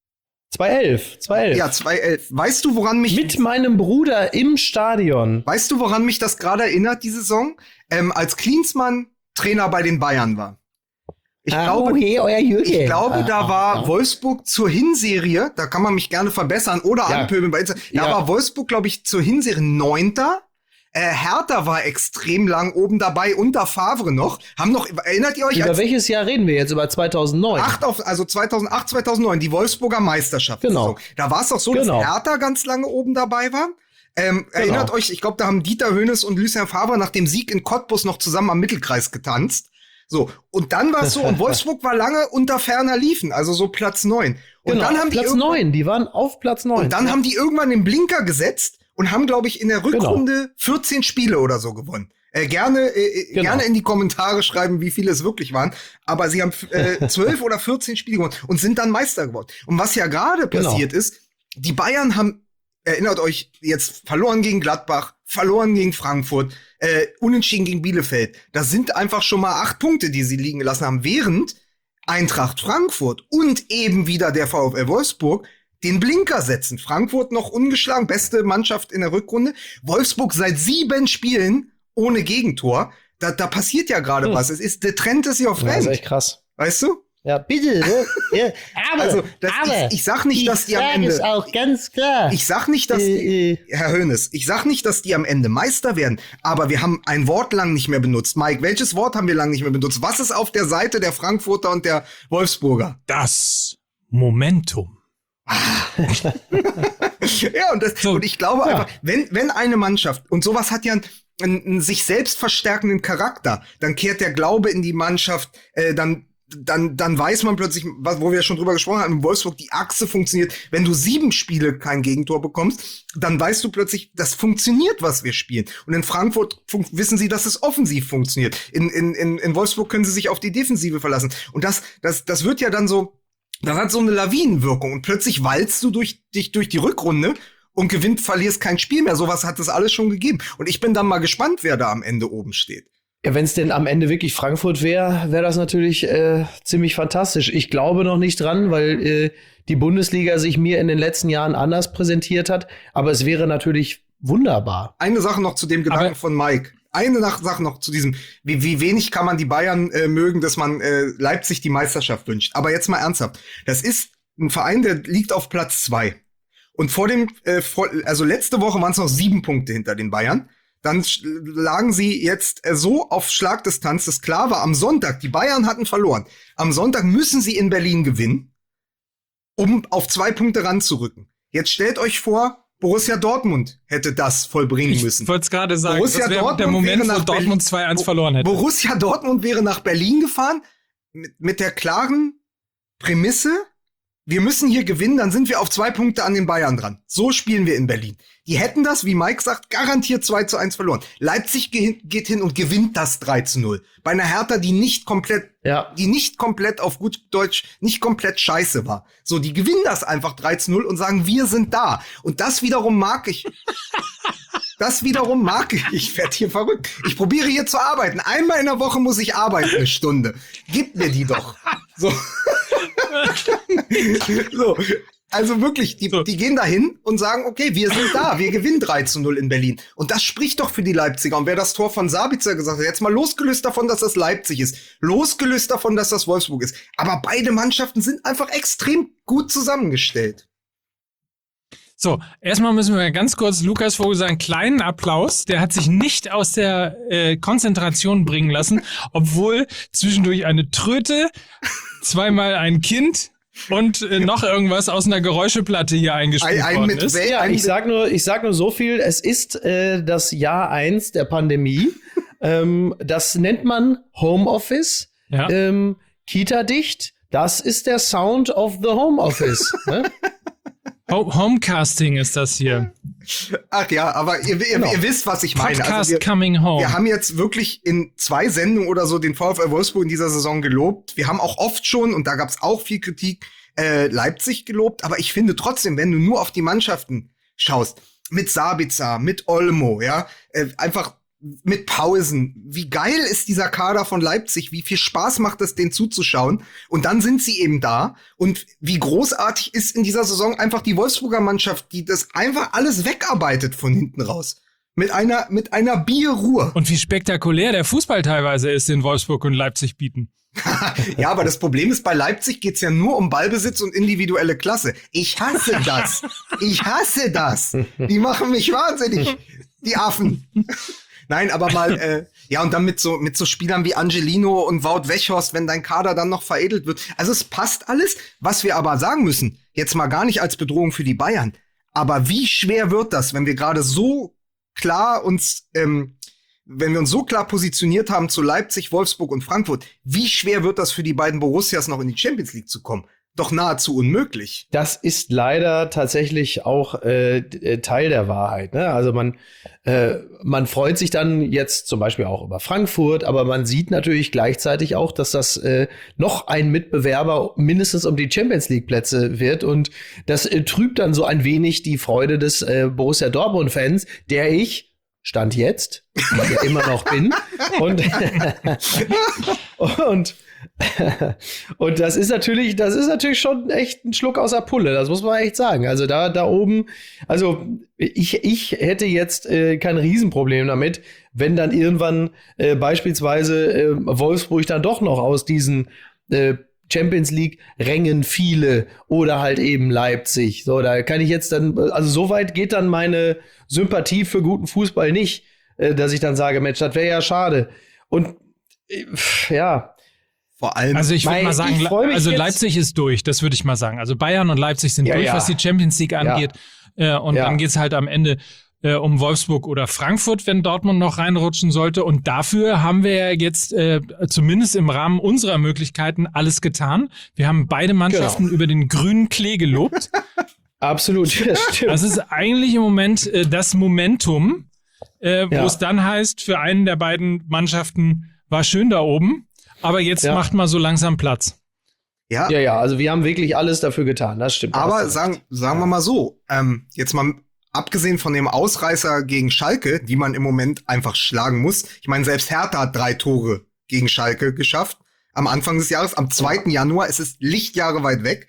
2011. Ja, 2011. Weißt du, woran mich... Mit meinem Bruder im Stadion. Weißt du, woran mich das gerade erinnert, die Saison? Als Klinsmann Trainer bei den Bayern war. Ich glaube, da war Wolfsburg zur Hinserie, da kann man mich gerne verbessern oder anpöbeln bei Insta. Da war Wolfsburg, glaube ich, zur Hinserie 9. Hertha war extrem lang oben dabei, unter Favre noch. Erinnert ihr euch? Über welches Jahr reden wir jetzt? Über 2009? 2008, 2009, die Wolfsburger Meisterschaft. Genau. Da war es doch so, dass Hertha ganz lange oben dabei war. Erinnert euch, ich glaube, da haben Dieter Hoeneß und Lucien Favre nach dem Sieg in Cottbus noch zusammen am Mittelkreis getanzt. So, und dann war es so, und Wolfsburg war lange unter ferner Liefen, also so Platz 9. Und dann haben Platz 9, die waren auf Platz 9. Und dann haben die irgendwann den Blinker gesetzt und haben, glaube ich, in der Rückrunde 14 Spiele oder so gewonnen. Gerne in die Kommentare schreiben, wie viele es wirklich waren. Aber sie haben 12 oder 14 Spiele gewonnen und sind dann Meister geworden. Und was ja gerade passiert ist, die Bayern haben, erinnert euch, jetzt verloren gegen Gladbach, verloren gegen Frankfurt, unentschieden gegen Bielefeld. Das sind einfach schon mal 8 Punkte, die sie liegen gelassen haben, während Eintracht Frankfurt und eben wieder der VfL Wolfsburg den Blinker setzen. Frankfurt noch ungeschlagen, beste Mannschaft in der Rückrunde. Wolfsburg seit 7 Spielen ohne Gegentor. Da passiert ja gerade was. Der Trend ist ja auf Trend. Das ist echt krass. Weißt du? Ja, bitte. Ja, aber ich sag nicht, dass die am Ende... ist auch ganz klar. Ich sag nicht, dass die, Herr Hoeneß, ich sag nicht, dass die am Ende Meister werden, aber wir haben ein Wort lang nicht mehr benutzt. Mike, welches Wort haben wir lang nicht mehr benutzt? Was ist auf der Seite der Frankfurter und der Wolfsburger? Das Momentum. Ja, und ich glaube einfach, wenn eine Mannschaft, und sowas hat ja einen sich selbst verstärkenden Charakter, dann kehrt der Glaube in die Mannschaft, dann weiß man plötzlich, wo wir schon drüber gesprochen haben, in Wolfsburg, die Achse funktioniert. Wenn du 7 Spiele kein Gegentor bekommst, dann weißt du plötzlich, das funktioniert, was wir spielen. Und in Frankfurt wissen sie, dass es offensiv funktioniert. In Wolfsburg können sie sich auf die Defensive verlassen. Und das wird ja dann so, das hat so eine Lawinenwirkung. Und plötzlich walzt du durch die Rückrunde und verlierst kein Spiel mehr. Sowas hat es alles schon gegeben. Und ich bin dann mal gespannt, wer da am Ende oben steht. Ja, wenn es denn am Ende wirklich Frankfurt wäre das natürlich ziemlich fantastisch. Ich glaube noch nicht dran, weil die Bundesliga sich mir in den letzten Jahren anders präsentiert hat. Aber es wäre natürlich wunderbar. Eine Sache noch zu dem Gedanken von Mike. Eine Sache noch zu diesem, wie wenig kann man die Bayern mögen, dass man Leipzig die Meisterschaft wünscht. Aber jetzt mal ernsthaft. Das ist ein Verein, der liegt auf Platz 2. Und also letzte Woche waren es noch 7 Punkte hinter den Bayern. Dann lagen sie jetzt so auf Schlagdistanz, dass klar war, am Sonntag, die Bayern hatten verloren. Am Sonntag müssen sie in Berlin gewinnen, um auf 2 Punkte ranzurücken. Jetzt stellt euch vor, Borussia Dortmund hätte das vollbringen müssen. Ich wollte es gerade sagen, das wäre der Moment, wo Dortmund 2-1 verloren hätte. Borussia Dortmund wäre nach Berlin gefahren, mit der klaren Prämisse, wir müssen hier gewinnen, dann sind wir auf 2 Punkte an den Bayern dran. So spielen wir in Berlin. Die hätten das, wie Mike sagt, garantiert 2-1 verloren. Leipzig geht hin und gewinnt das 3-0. Bei einer Hertha, die nicht komplett auf gut Deutsch, nicht komplett scheiße war. So, die gewinnen das einfach 3-0 und sagen, wir sind da. Und das wiederum mag ich. Ich werde hier verrückt. Ich probiere hier zu arbeiten. Einmal in der Woche muss ich arbeiten, 1 Stunde. Gib mir die doch. So. So. Also wirklich, die gehen dahin und sagen, okay, wir sind da, wir gewinnen 3-0 in Berlin. Und das spricht doch für die Leipziger. Und wer das Tor von Sabitzer gesagt hat, jetzt mal losgelöst davon, dass das Leipzig ist, losgelöst davon, dass das Wolfsburg ist. Aber beide Mannschaften sind einfach extrem gut zusammengestellt. So, erstmal müssen wir ganz kurz Lukas Vogelsang einen kleinen Applaus. Der hat sich nicht aus der Konzentration bringen lassen, obwohl zwischendurch eine Tröte, zweimal ein Kind und noch irgendwas aus einer Geräuscheplatte hier eingespielt worden ist. Ja, ich sag nur so viel. Es ist das Jahr 1 der Pandemie. Das nennt man Homeoffice. Ja. Kita-dicht. Das ist der Sound of the Homeoffice. Ne? Homecasting ist das hier. Ach ja, aber ihr wisst, was ich meine. Podcast coming home. Wir haben jetzt wirklich in 2 Sendungen oder so den VfL Wolfsburg in dieser Saison gelobt. Wir haben auch oft schon, und da gab es auch viel Kritik, Leipzig gelobt. Aber ich finde trotzdem, wenn du nur auf die Mannschaften schaust, mit Sabitzer, mit Olmo, ja, einfach mit Pausen. Wie geil ist dieser Kader von Leipzig? Wie viel Spaß macht es, den zuzuschauen? Und dann sind sie eben da. Und wie großartig ist in dieser Saison einfach die Wolfsburger Mannschaft, die das einfach alles wegarbeitet von hinten raus. Mit einer Bierruhe. Und wie spektakulär der Fußball teilweise ist, den Wolfsburg und Leipzig bieten. Ja, aber das Problem ist, bei Leipzig geht's ja nur um Ballbesitz und individuelle Klasse. Ich hasse das. Die machen mich wahnsinnig. Die Affen. Nein, aber mal, ja, und dann mit so Spielern wie Angelino und Wout Weghorst, wenn dein Kader dann noch veredelt wird. Also es passt alles. Was wir aber sagen müssen, jetzt mal gar nicht als Bedrohung für die Bayern, aber wie schwer wird das, wenn wir gerade so klar wenn wir uns so klar positioniert haben zu Leipzig, Wolfsburg und Frankfurt, wie schwer wird das für die beiden Borussias noch in die Champions League zu kommen? Doch nahezu unmöglich. Das ist leider tatsächlich auch Teil der Wahrheit. Ne? Also man freut sich dann jetzt zum Beispiel auch über Frankfurt, aber man sieht natürlich gleichzeitig auch, dass das noch ein Mitbewerber mindestens um die Champions League Plätze wird, und das trübt dann so ein wenig die Freude des Borussia Dortmund-Fans, der ich Stand jetzt immer noch bin. Und das ist natürlich schon echt ein Schluck aus der Pulle, das muss man echt sagen. Also da oben, also ich hätte jetzt kein Riesenproblem damit, wenn dann irgendwann beispielsweise Wolfsburg dann doch noch aus diesen Champions League Rängen viele oder halt eben Leipzig. So, da kann ich jetzt dann, also so weit geht dann meine Sympathie für guten Fußball nicht, dass ich dann sage, Mensch, das wäre ja schade. Und ja. Vor allem. Also ich würde mal sagen, also Leipzig ist durch, das würde ich mal sagen. Also Bayern und Leipzig sind durch, was die Champions League angeht. Dann geht's halt am Ende um Wolfsburg oder Frankfurt, wenn Dortmund noch reinrutschen sollte. Und dafür haben wir ja jetzt zumindest im Rahmen unserer Möglichkeiten alles getan. Wir haben beide Mannschaften über den grünen Klee gelobt. Absolut, das stimmt. Das ist eigentlich im Moment das Momentum, wo es dann heißt, für einen der beiden Mannschaften war schön da oben, aber jetzt macht mal so langsam Platz. Ja, also wir haben wirklich alles dafür getan, das stimmt. Aber sagen wir mal so, jetzt mal abgesehen von dem Ausreißer gegen Schalke, die man im Moment einfach schlagen muss. Ich meine, selbst Hertha hat 3 Tore gegen Schalke geschafft. Am Anfang des Jahres, am 2. Januar, es ist Lichtjahre weit weg.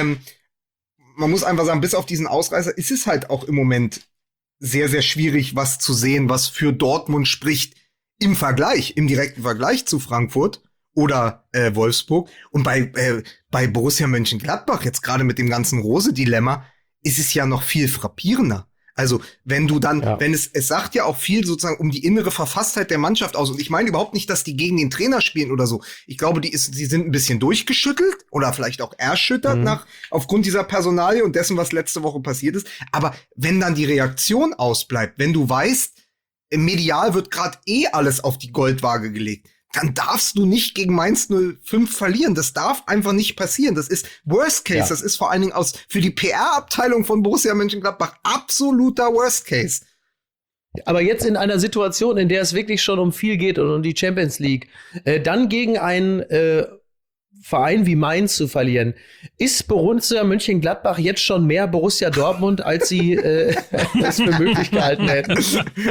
Man muss einfach sagen, bis auf diesen Ausreißer ist es halt auch im Moment sehr, sehr schwierig, was zu sehen, was für Dortmund spricht im direkten Vergleich zu Frankfurt oder Wolfsburg. Und bei Borussia Mönchengladbach, jetzt gerade mit dem ganzen Rose-Dilemma, ist es ja noch viel frappierender. Also, wenn du dann, wenn es sagt ja auch viel sozusagen um die innere Verfasstheit der Mannschaft aus. Und ich meine überhaupt nicht, dass die gegen den Trainer spielen oder so. Ich glaube, sie sind ein bisschen durchgeschüttelt oder vielleicht auch erschüttert aufgrund dieser Personalie und dessen, was letzte Woche passiert ist. Aber wenn dann die Reaktion ausbleibt, wenn du weißt, medial wird gerade alles auf die Goldwaage gelegt, dann darfst du nicht gegen Mainz 05 verlieren. Das darf einfach nicht passieren. Das ist Worst Case. Ja. Das ist vor allen Dingen für die PR-Abteilung von Borussia Mönchengladbach absoluter Worst Case. Aber jetzt in einer Situation, in der es wirklich schon um viel geht und um die Champions League, dann gegen einen Verein wie Mainz zu verlieren, ist Borussia Mönchengladbach jetzt schon mehr Borussia Dortmund, als sie es für möglich gehalten hätten.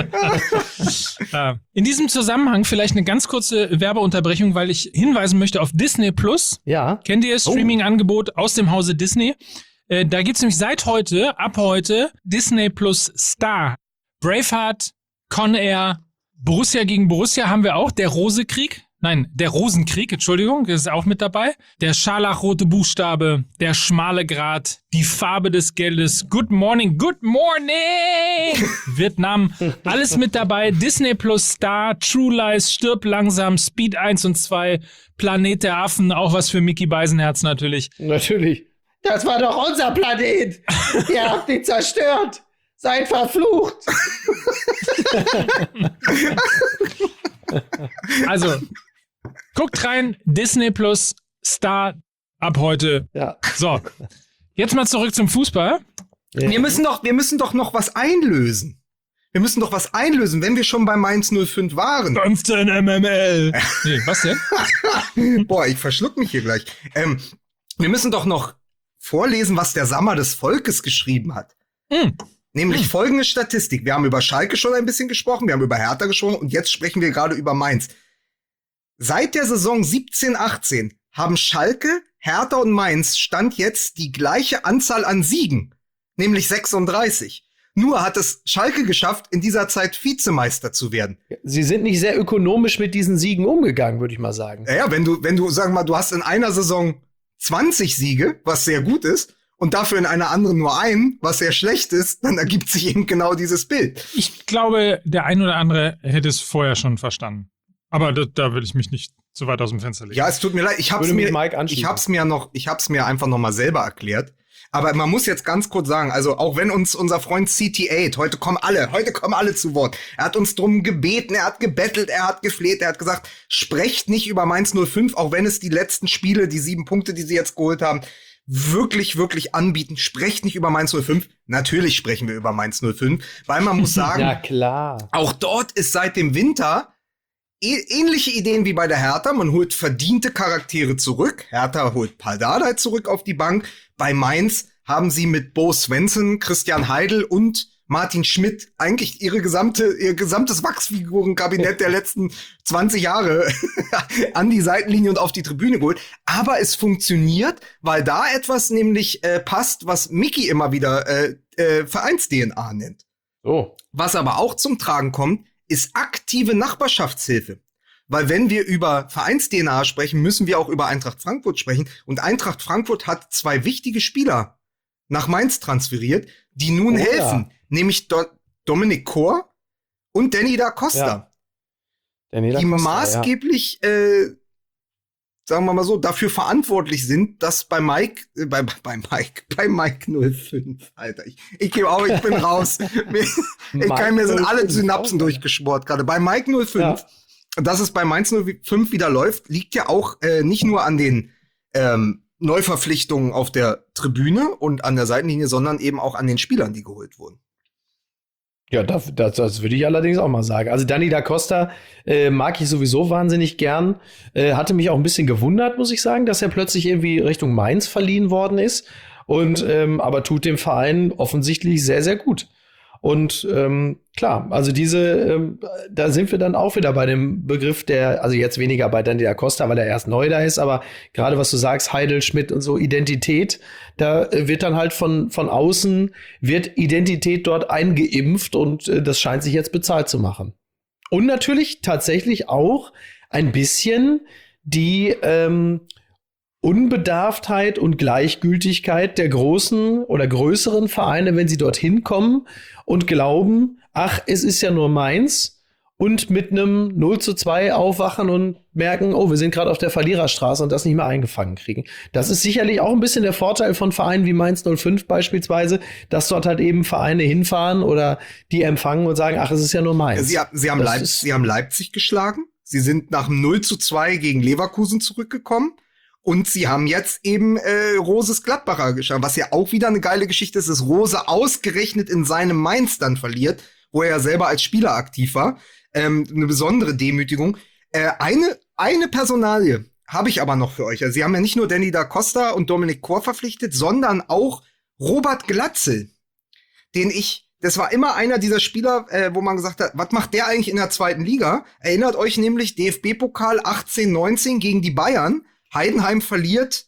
In diesem Zusammenhang vielleicht eine ganz kurze Werbeunterbrechung, weil ich hinweisen möchte auf Disney Plus. Ja. Kennt ihr das Streaming-Angebot aus dem Hause Disney? Da gibt's nämlich ab heute Disney Plus Star. Braveheart, Con Air, Borussia gegen Borussia haben wir auch, der Rose-Krieg. der Rosenkrieg, Entschuldigung, ist auch mit dabei. Der scharlachrote Buchstabe, der schmale Grat, die Farbe des Geldes, Good Morning, Vietnam, alles mit dabei. Disney Plus Star, True Lies, Stirb langsam, Speed 1 und 2, Planet der Affen, auch was für Mickey Beisenherz natürlich. Natürlich. Das war doch unser Planet. Ihr habt ihn zerstört. Seid verflucht. Also, guckt rein, Disney Plus Star ab heute. Ja. So, jetzt mal zurück zum Fußball. Ja. Wir müssen doch noch was einlösen. Wenn wir schon bei Mainz 05 waren. 15 MML. Nee, was denn? Boah, ich verschluck mich hier gleich. Wir müssen doch noch vorlesen, was der Sammer des Volkes geschrieben hat. Nämlich folgende Statistik. Wir haben über Schalke schon ein bisschen gesprochen, wir haben über Hertha gesprochen und jetzt sprechen wir gerade über Mainz. Seit der Saison 17/18 haben Schalke, Hertha und Mainz Stand jetzt die gleiche Anzahl an Siegen, nämlich 36. Nur hat es Schalke geschafft, in dieser Zeit Vizemeister zu werden. Sie sind nicht sehr ökonomisch mit diesen Siegen umgegangen, würde ich mal sagen. Ja, wenn du, sagen wir mal, du hast in einer Saison 20 Siege, was sehr gut ist, und dafür in einer anderen nur einen, was sehr schlecht ist, dann ergibt sich eben genau dieses Bild. Ich glaube, der ein oder andere hätte es vorher schon verstanden. Aber da will ich mich nicht zu weit aus dem Fenster legen. Ja, es tut mir leid, ich hab's mir einfach noch mal selber erklärt. Aber man muss jetzt ganz kurz sagen, also auch wenn uns unser Freund CT8, heute kommen alle zu Wort. Er hat uns drum gebeten, er hat gebettelt, er hat gefleht, er hat gesagt, sprecht nicht über Mainz 05, auch wenn es die letzten Spiele, die 7 Punkte, die sie jetzt geholt haben, wirklich, wirklich anbieten. Sprecht nicht über Mainz 05. Natürlich sprechen wir über Mainz 05, weil man muss sagen, ja, klar. Auch dort ist seit dem Winter ähnliche Ideen wie bei der Hertha. Man holt verdiente Charaktere zurück. Hertha holt Paldadei zurück auf die Bank. Bei Mainz haben sie mit Bo Svensson, Christian Heidel und Martin Schmidt eigentlich ihr gesamtes Wachsfigurenkabinett der letzten 20 Jahre an die Seitenlinie und auf die Tribüne geholt. Aber es funktioniert, weil da etwas nämlich passt, was Mickey immer wieder Vereins-DNA nennt. Oh. Was aber auch zum Tragen kommt, ist aktive Nachbarschaftshilfe. Weil wenn wir über Vereins-DNA sprechen, müssen wir auch über Eintracht Frankfurt sprechen. Und Eintracht Frankfurt hat 2 wichtige Spieler nach Mainz transferiert, die nun helfen. Nämlich Dominik Kor und Danny da Costa. Ja. Die maßgeblich, sagen wir mal so, dafür verantwortlich sind, dass bei Mike 05, Alter, ich gebe auch, ich bin raus. Mir sind alle Synapsen durchgesport gerade. Bei Mike 05, dass es bei Mainz 05 wieder läuft, liegt ja auch nicht nur an den Neuverpflichtungen auf der Tribüne und an der Seitenlinie, sondern eben auch an den Spielern, die geholt wurden. Ja, das würde ich allerdings auch mal sagen. Also Danny da Costa mag ich sowieso wahnsinnig gern. Hatte mich auch ein bisschen gewundert, muss ich sagen, dass er plötzlich irgendwie Richtung Mainz verliehen worden ist. Und aber tut dem Verein offensichtlich sehr, sehr gut. Und klar, also da sind wir dann auch wieder bei dem Begriff also jetzt weniger bei Danny da Costa, weil er erst neu da ist, aber gerade was du sagst, Heidel, Schmidt und so, Identität, da wird dann halt von außen, wird Identität dort eingeimpft und das scheint sich jetzt bezahlt zu machen. Und natürlich tatsächlich auch ein bisschen die Unbedarftheit und Gleichgültigkeit der großen oder größeren Vereine, wenn sie dorthin kommen und glauben, ach, es ist ja nur Mainz, und mit einem 0:2 aufwachen und merken, oh, wir sind gerade auf der Verliererstraße und das nicht mehr eingefangen kriegen. Das ist sicherlich auch ein bisschen der Vorteil von Vereinen wie Mainz 05 beispielsweise, dass dort halt eben Vereine hinfahren oder die empfangen und sagen, ach, es ist ja nur Mainz. Sie haben Leipzig geschlagen, sie sind nach einem 0:2 gegen Leverkusen zurückgekommen. Und sie haben jetzt eben Roses Gladbacher geschlagen, was ja auch wieder eine geile Geschichte ist, dass Rose ausgerechnet in seinem Mainz dann verliert, wo er ja selber als Spieler aktiv war. Eine besondere Demütigung. Eine Personalie habe ich aber noch für euch. Also sie haben ja nicht nur Danny da Costa und Dominik Kor verpflichtet, sondern auch Robert Glatzel, das war immer einer dieser Spieler, wo man gesagt hat, was macht der eigentlich in der 2. Liga? Erinnert euch nämlich DFB-Pokal 18/19 gegen die Bayern. Heidenheim verliert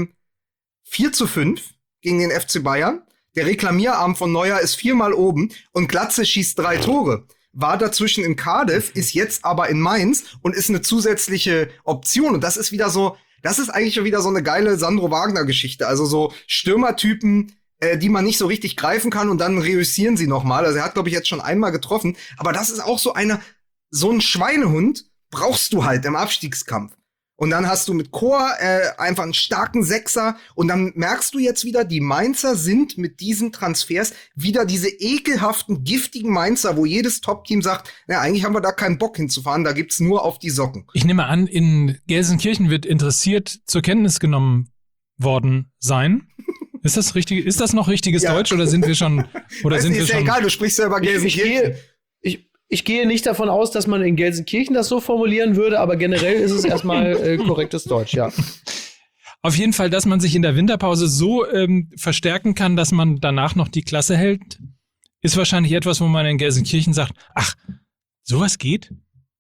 4:5 gegen den FC Bayern. Der Reklamierarm von Neuer ist 4-mal oben und Glatze schießt 3 Tore. war dazwischen in Cardiff, ist jetzt aber in Mainz und ist eine zusätzliche Option. Und das ist eigentlich schon wieder so eine geile Sandro Wagner-Geschichte. Also so Stürmertypen, die man nicht so richtig greifen kann und dann reüssieren sie nochmal. Also er hat, glaube ich, jetzt schon einmal getroffen. Aber das ist auch so ein Schweinehund brauchst du halt im Abstiegskampf. Und dann hast du mit Chor einfach einen starken Sechser. Und dann merkst du jetzt wieder, die Mainzer sind mit diesen Transfers wieder diese ekelhaften, giftigen Mainzer, wo jedes Top-Team sagt, na, eigentlich haben wir da keinen Bock hinzufahren, da gibt's nur auf die Socken. Ich nehme an, in Gelsenkirchen wird interessiert zur Kenntnis genommen worden sein. Ist das richtig? Ist das noch richtiges Deutsch oder sind wir schon? Ist ja egal, du sprichst ja über Gelsenkirchen. Ich gehe nicht davon aus, dass man in Gelsenkirchen das so formulieren würde, aber generell ist es erstmal korrektes Deutsch, ja. Auf jeden Fall, dass man sich in der Winterpause so verstärken kann, dass man danach noch die Klasse hält, ist wahrscheinlich etwas, wo man in Gelsenkirchen sagt, ach, sowas geht?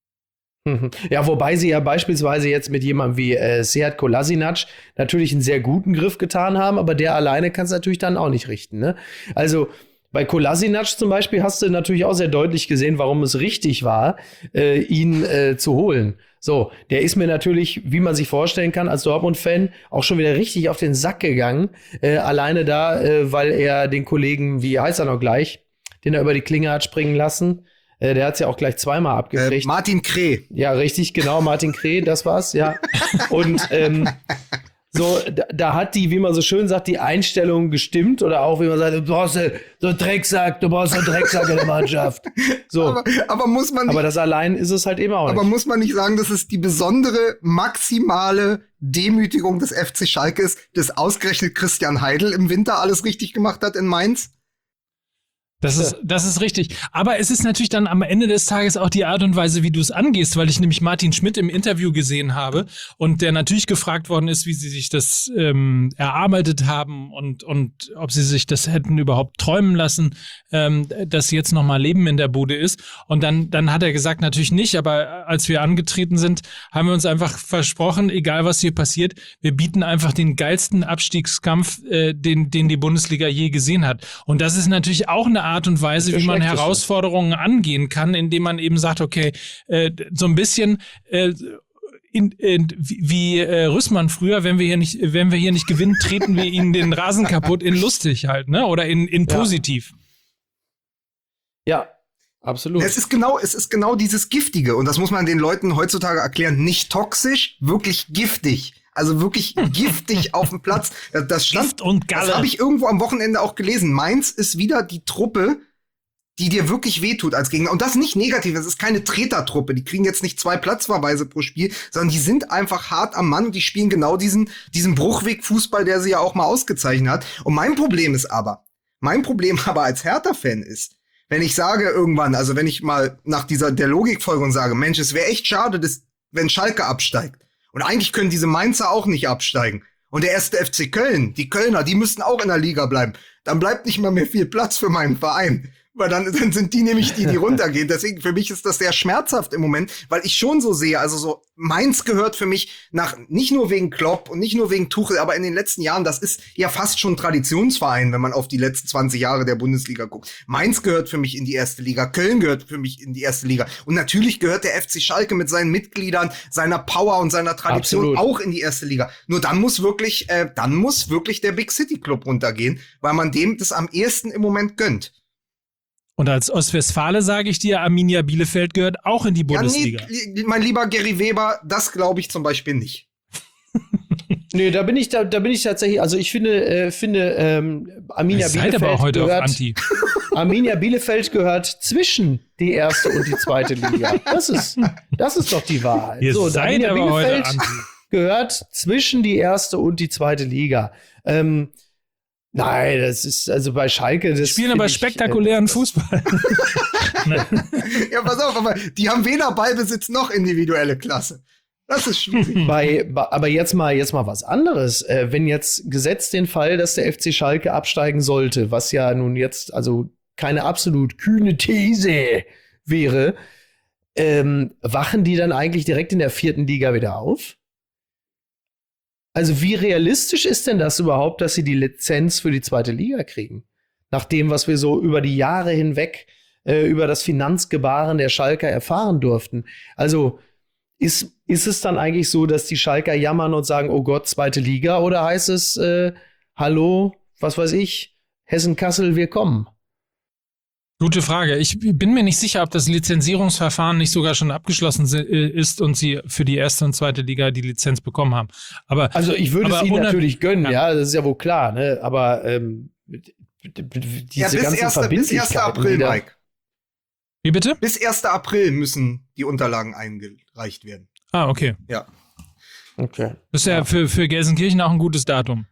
Ja, wobei sie ja beispielsweise jetzt mit jemandem wie Sead Kolasinac natürlich einen sehr guten Griff getan haben, aber der alleine kann es natürlich dann auch nicht richten, ne? Also bei Kolasinac zum Beispiel hast du natürlich auch sehr deutlich gesehen, warum es richtig war, ihn zu holen. So, der ist mir natürlich, wie man sich vorstellen kann, als Dortmund-Fan auch schon wieder richtig auf den Sack gegangen. Alleine da, weil er den Kollegen, wie heißt er noch gleich, den er über die Klinge hat springen lassen. Der hat es ja auch gleich zweimal abgekriegt. Martin Kreh. Ja, richtig, genau, Martin Kreh, das war's, ja. Und so, da hat die, wie man so schön sagt, die Einstellung gestimmt oder auch, wie man sagt, du brauchst so einen Drecksack in der Mannschaft. So. Aber muss man nicht, aber das allein ist es halt eben auch nicht. Aber muss man nicht sagen, dass es die besondere, maximale Demütigung des FC Schalke ist, dass ausgerechnet Christian Heidel im Winter alles richtig gemacht hat in Mainz? Das ist richtig. Aber es ist natürlich dann am Ende des Tages auch die Art und Weise, wie du es angehst, weil ich nämlich Martin Schmidt im Interview gesehen habe und der natürlich gefragt worden ist, wie sie sich das erarbeitet haben und ob sie sich das hätten überhaupt träumen lassen, dass jetzt nochmal Leben in der Bude ist. Und dann hat er gesagt, natürlich nicht, aber als wir angetreten sind, haben wir uns einfach versprochen, egal was hier passiert, wir bieten einfach den geilsten Abstiegskampf, den die Bundesliga je gesehen hat. Und das ist natürlich auch eine Art und Weise, wie man Herausforderungen angehen kann, indem man eben sagt, okay, so ein bisschen wie Rüssmann früher, wenn wir hier nicht gewinnen, treten wir ihnen den Rasen kaputt in lustig halt, ne? Oder in positiv. Ja, absolut. Es ist genau dieses Giftige und das muss man den Leuten heutzutage erklären, nicht toxisch, wirklich giftig. Also wirklich giftig auf dem Platz. Das Gift und Galle. Das habe ich irgendwo am Wochenende auch gelesen. Mainz ist wieder die Truppe, die dir wirklich wehtut als Gegner. Und das nicht negativ, das ist keine Tretertruppe. Die kriegen jetzt nicht 2 Platzverweise pro Spiel, sondern die sind einfach hart am Mann und die spielen genau diesen Bruchweg-Fußball, der sie ja auch mal ausgezeichnet hat. Und mein Problem aber als Hertha-Fan ist, wenn ich sage irgendwann, also wenn ich mal nach der Logikfolgerung sage, Mensch, es wäre echt schade, wenn Schalke absteigt. Und eigentlich können diese Mainzer auch nicht absteigen. Und der erste FC Köln, die Kölner, die müssten auch in der Liga bleiben. Dann bleibt nicht mal mehr viel Platz für meinen Verein. Weil dann sind die nämlich die runtergehen. Deswegen, für mich ist das sehr schmerzhaft im Moment, weil ich schon so sehe, also so Mainz gehört für mich nicht nur wegen Klopp und nicht nur wegen Tuchel, aber in den letzten Jahren, das ist ja fast schon Traditionsverein, wenn man auf die letzten 20 Jahre der Bundesliga guckt. Mainz gehört für mich in die erste Liga, Köln gehört für mich in die erste Liga. Und natürlich gehört der FC Schalke mit seinen Mitgliedern, seiner Power und seiner Tradition auch in die erste Liga. Nur dann muss wirklich der Big City Club runtergehen, weil man dem das am ehesten im Moment gönnt. Und als Ostwestfale sage ich dir, Arminia Bielefeld gehört auch in die Bundesliga. Ja, nee, mein lieber Gary Weber, das glaube ich zum Beispiel nicht. Nee, da bin ich tatsächlich, also ich finde Arminia Bielefeld aber heute gehört, auf Anti. Arminia Bielefeld gehört zwischen die erste und die zweite Liga. Das ist doch die Wahrheit. Ihr seid Arminia aber Bielefeld heute Anti. gehört zwischen die erste und die zweite Liga. Nein, das ist also bei Schalke. Das spielen aber spektakulären Fußball. Ja, pass auf, aber die haben weder Ballbesitz noch individuelle Klasse. Das ist schwierig. Aber jetzt mal was anderes. Wenn jetzt gesetzt den Fall, dass der FC Schalke absteigen sollte, was ja nun jetzt also keine absolut kühne These wäre, wachen die dann eigentlich direkt in der 4. Liga wieder auf? Also wie realistisch ist denn das überhaupt, dass sie die Lizenz für die 2. Liga kriegen? Nach dem, was wir so über die Jahre hinweg über das Finanzgebaren der Schalker erfahren durften. Also ist es dann eigentlich so, dass die Schalker jammern und sagen, oh Gott, zweite Liga? Oder heißt es, hallo, was weiß ich, Hessen-Kassel, wir kommen? Gute Frage. Ich bin mir nicht sicher, ob das Lizenzierungsverfahren nicht sogar schon abgeschlossen ist und sie für die erste und zweite Liga die Lizenz bekommen haben. Also ich würde es ihnen natürlich gönnen, ja, das ist ja wohl klar, ne? Aber diese ganzen Verbindlichkeiten. Bis 1. April, Mike. Wie bitte? Bis 1. April müssen die Unterlagen eingereicht werden. Ah, okay. Ja. Okay. Das ist ja für Gelsenkirchen auch ein gutes Datum.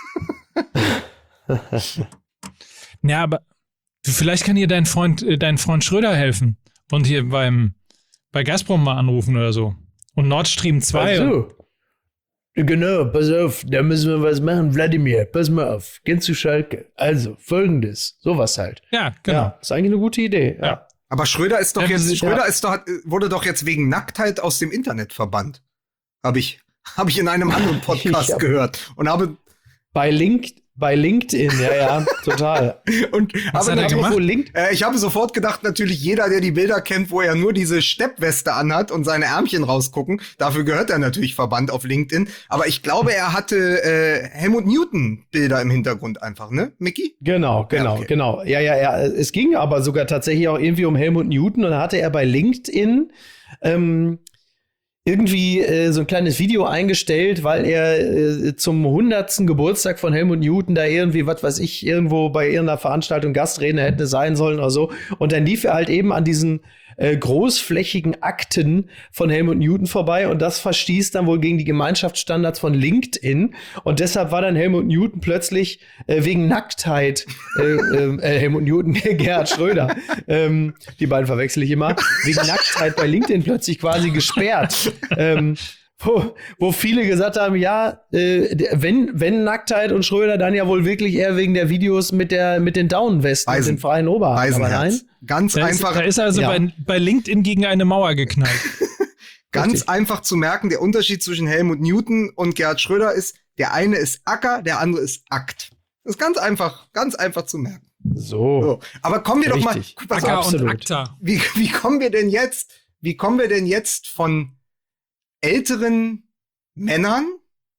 Ja, aber vielleicht kann dir dein Freund Schröder helfen und hier bei Gazprom mal anrufen oder so. Und Nord Stream 2. Also, genau, pass auf, da müssen wir was machen. Wladimir, pass mal auf, geh zu Schalke. Also, Folgendes, sowas halt. Ja, genau. Ja, ist eigentlich eine gute Idee. Ja. Aber Schröder wurde doch jetzt wegen Nacktheit aus dem Internet verbannt. Hab ich in einem anderen Podcast gehört und habe bei LinkedIn, ja, total. Und was hat er gemacht? Ich habe sofort gedacht, natürlich jeder, der die Bilder kennt, wo er nur diese Steppweste anhat und seine Ärmchen rausgucken, dafür gehört er natürlich verbannt auf LinkedIn. Aber ich glaube, er hatte Helmut Newton Bilder im Hintergrund einfach, ne, Micky? Genau. Ja, es ging aber sogar tatsächlich auch irgendwie um Helmut Newton und da hatte er bei LinkedIn irgendwie so ein kleines Video eingestellt, weil er zum 100. Geburtstag von Helmut Newton da irgendwie, was weiß ich, irgendwo bei irgendeiner Veranstaltung Gastredner hätte sein sollen oder so. Und dann lief er halt eben an diesen großflächigen Akten von Helmut Newton vorbei und das verstieß dann wohl gegen die Gemeinschaftsstandards von LinkedIn und deshalb war dann Helmut Newton plötzlich wegen Nacktheit Helmut Newton, Gerhard Schröder, die beiden verwechsel ich immer, wegen Nacktheit bei LinkedIn plötzlich quasi gesperrt. Wo viele gesagt haben, ja, wenn Nacktheit und Schröder, dann ja wohl wirklich eher wegen der Videos mit den Daunenwesten und den freien Oberarmen. Aber nein. Ganz einfach. Da ist er also bei LinkedIn gegen eine Mauer geknallt. Ganz einfach zu merken, der Unterschied zwischen Helmut Newton und Gerhard Schröder ist, der eine ist Acker, der andere ist Akt. Das ist ganz einfach zu merken. So. Aber kommen wir Richtig. doch mal, Acker absolut. und Akta. wie kommen wir denn jetzt von älteren Männern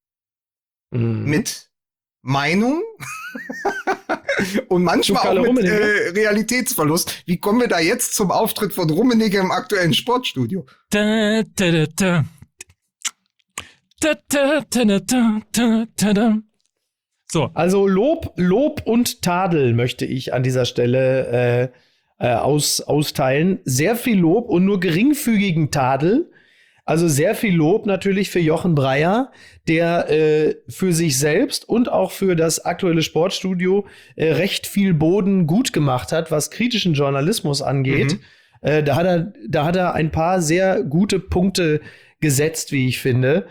mit Meinung und manchmal auch mit Realitätsverlust. Wie kommen wir da jetzt zum Auftritt von Rummenigge im aktuellen Sportstudio? Da, da, da, da. Da, da, da, da, da, da, da. So. Also Lob und Tadel möchte ich an dieser Stelle austeilen. Sehr viel Lob und nur geringfügigen Tadel. Also sehr viel Lob natürlich für Jochen Breyer, der für sich selbst und auch für das aktuelle Sportstudio recht viel Boden gut gemacht hat, was kritischen Journalismus angeht. Da hat er ein paar sehr gute Punkte gesetzt, wie ich finde.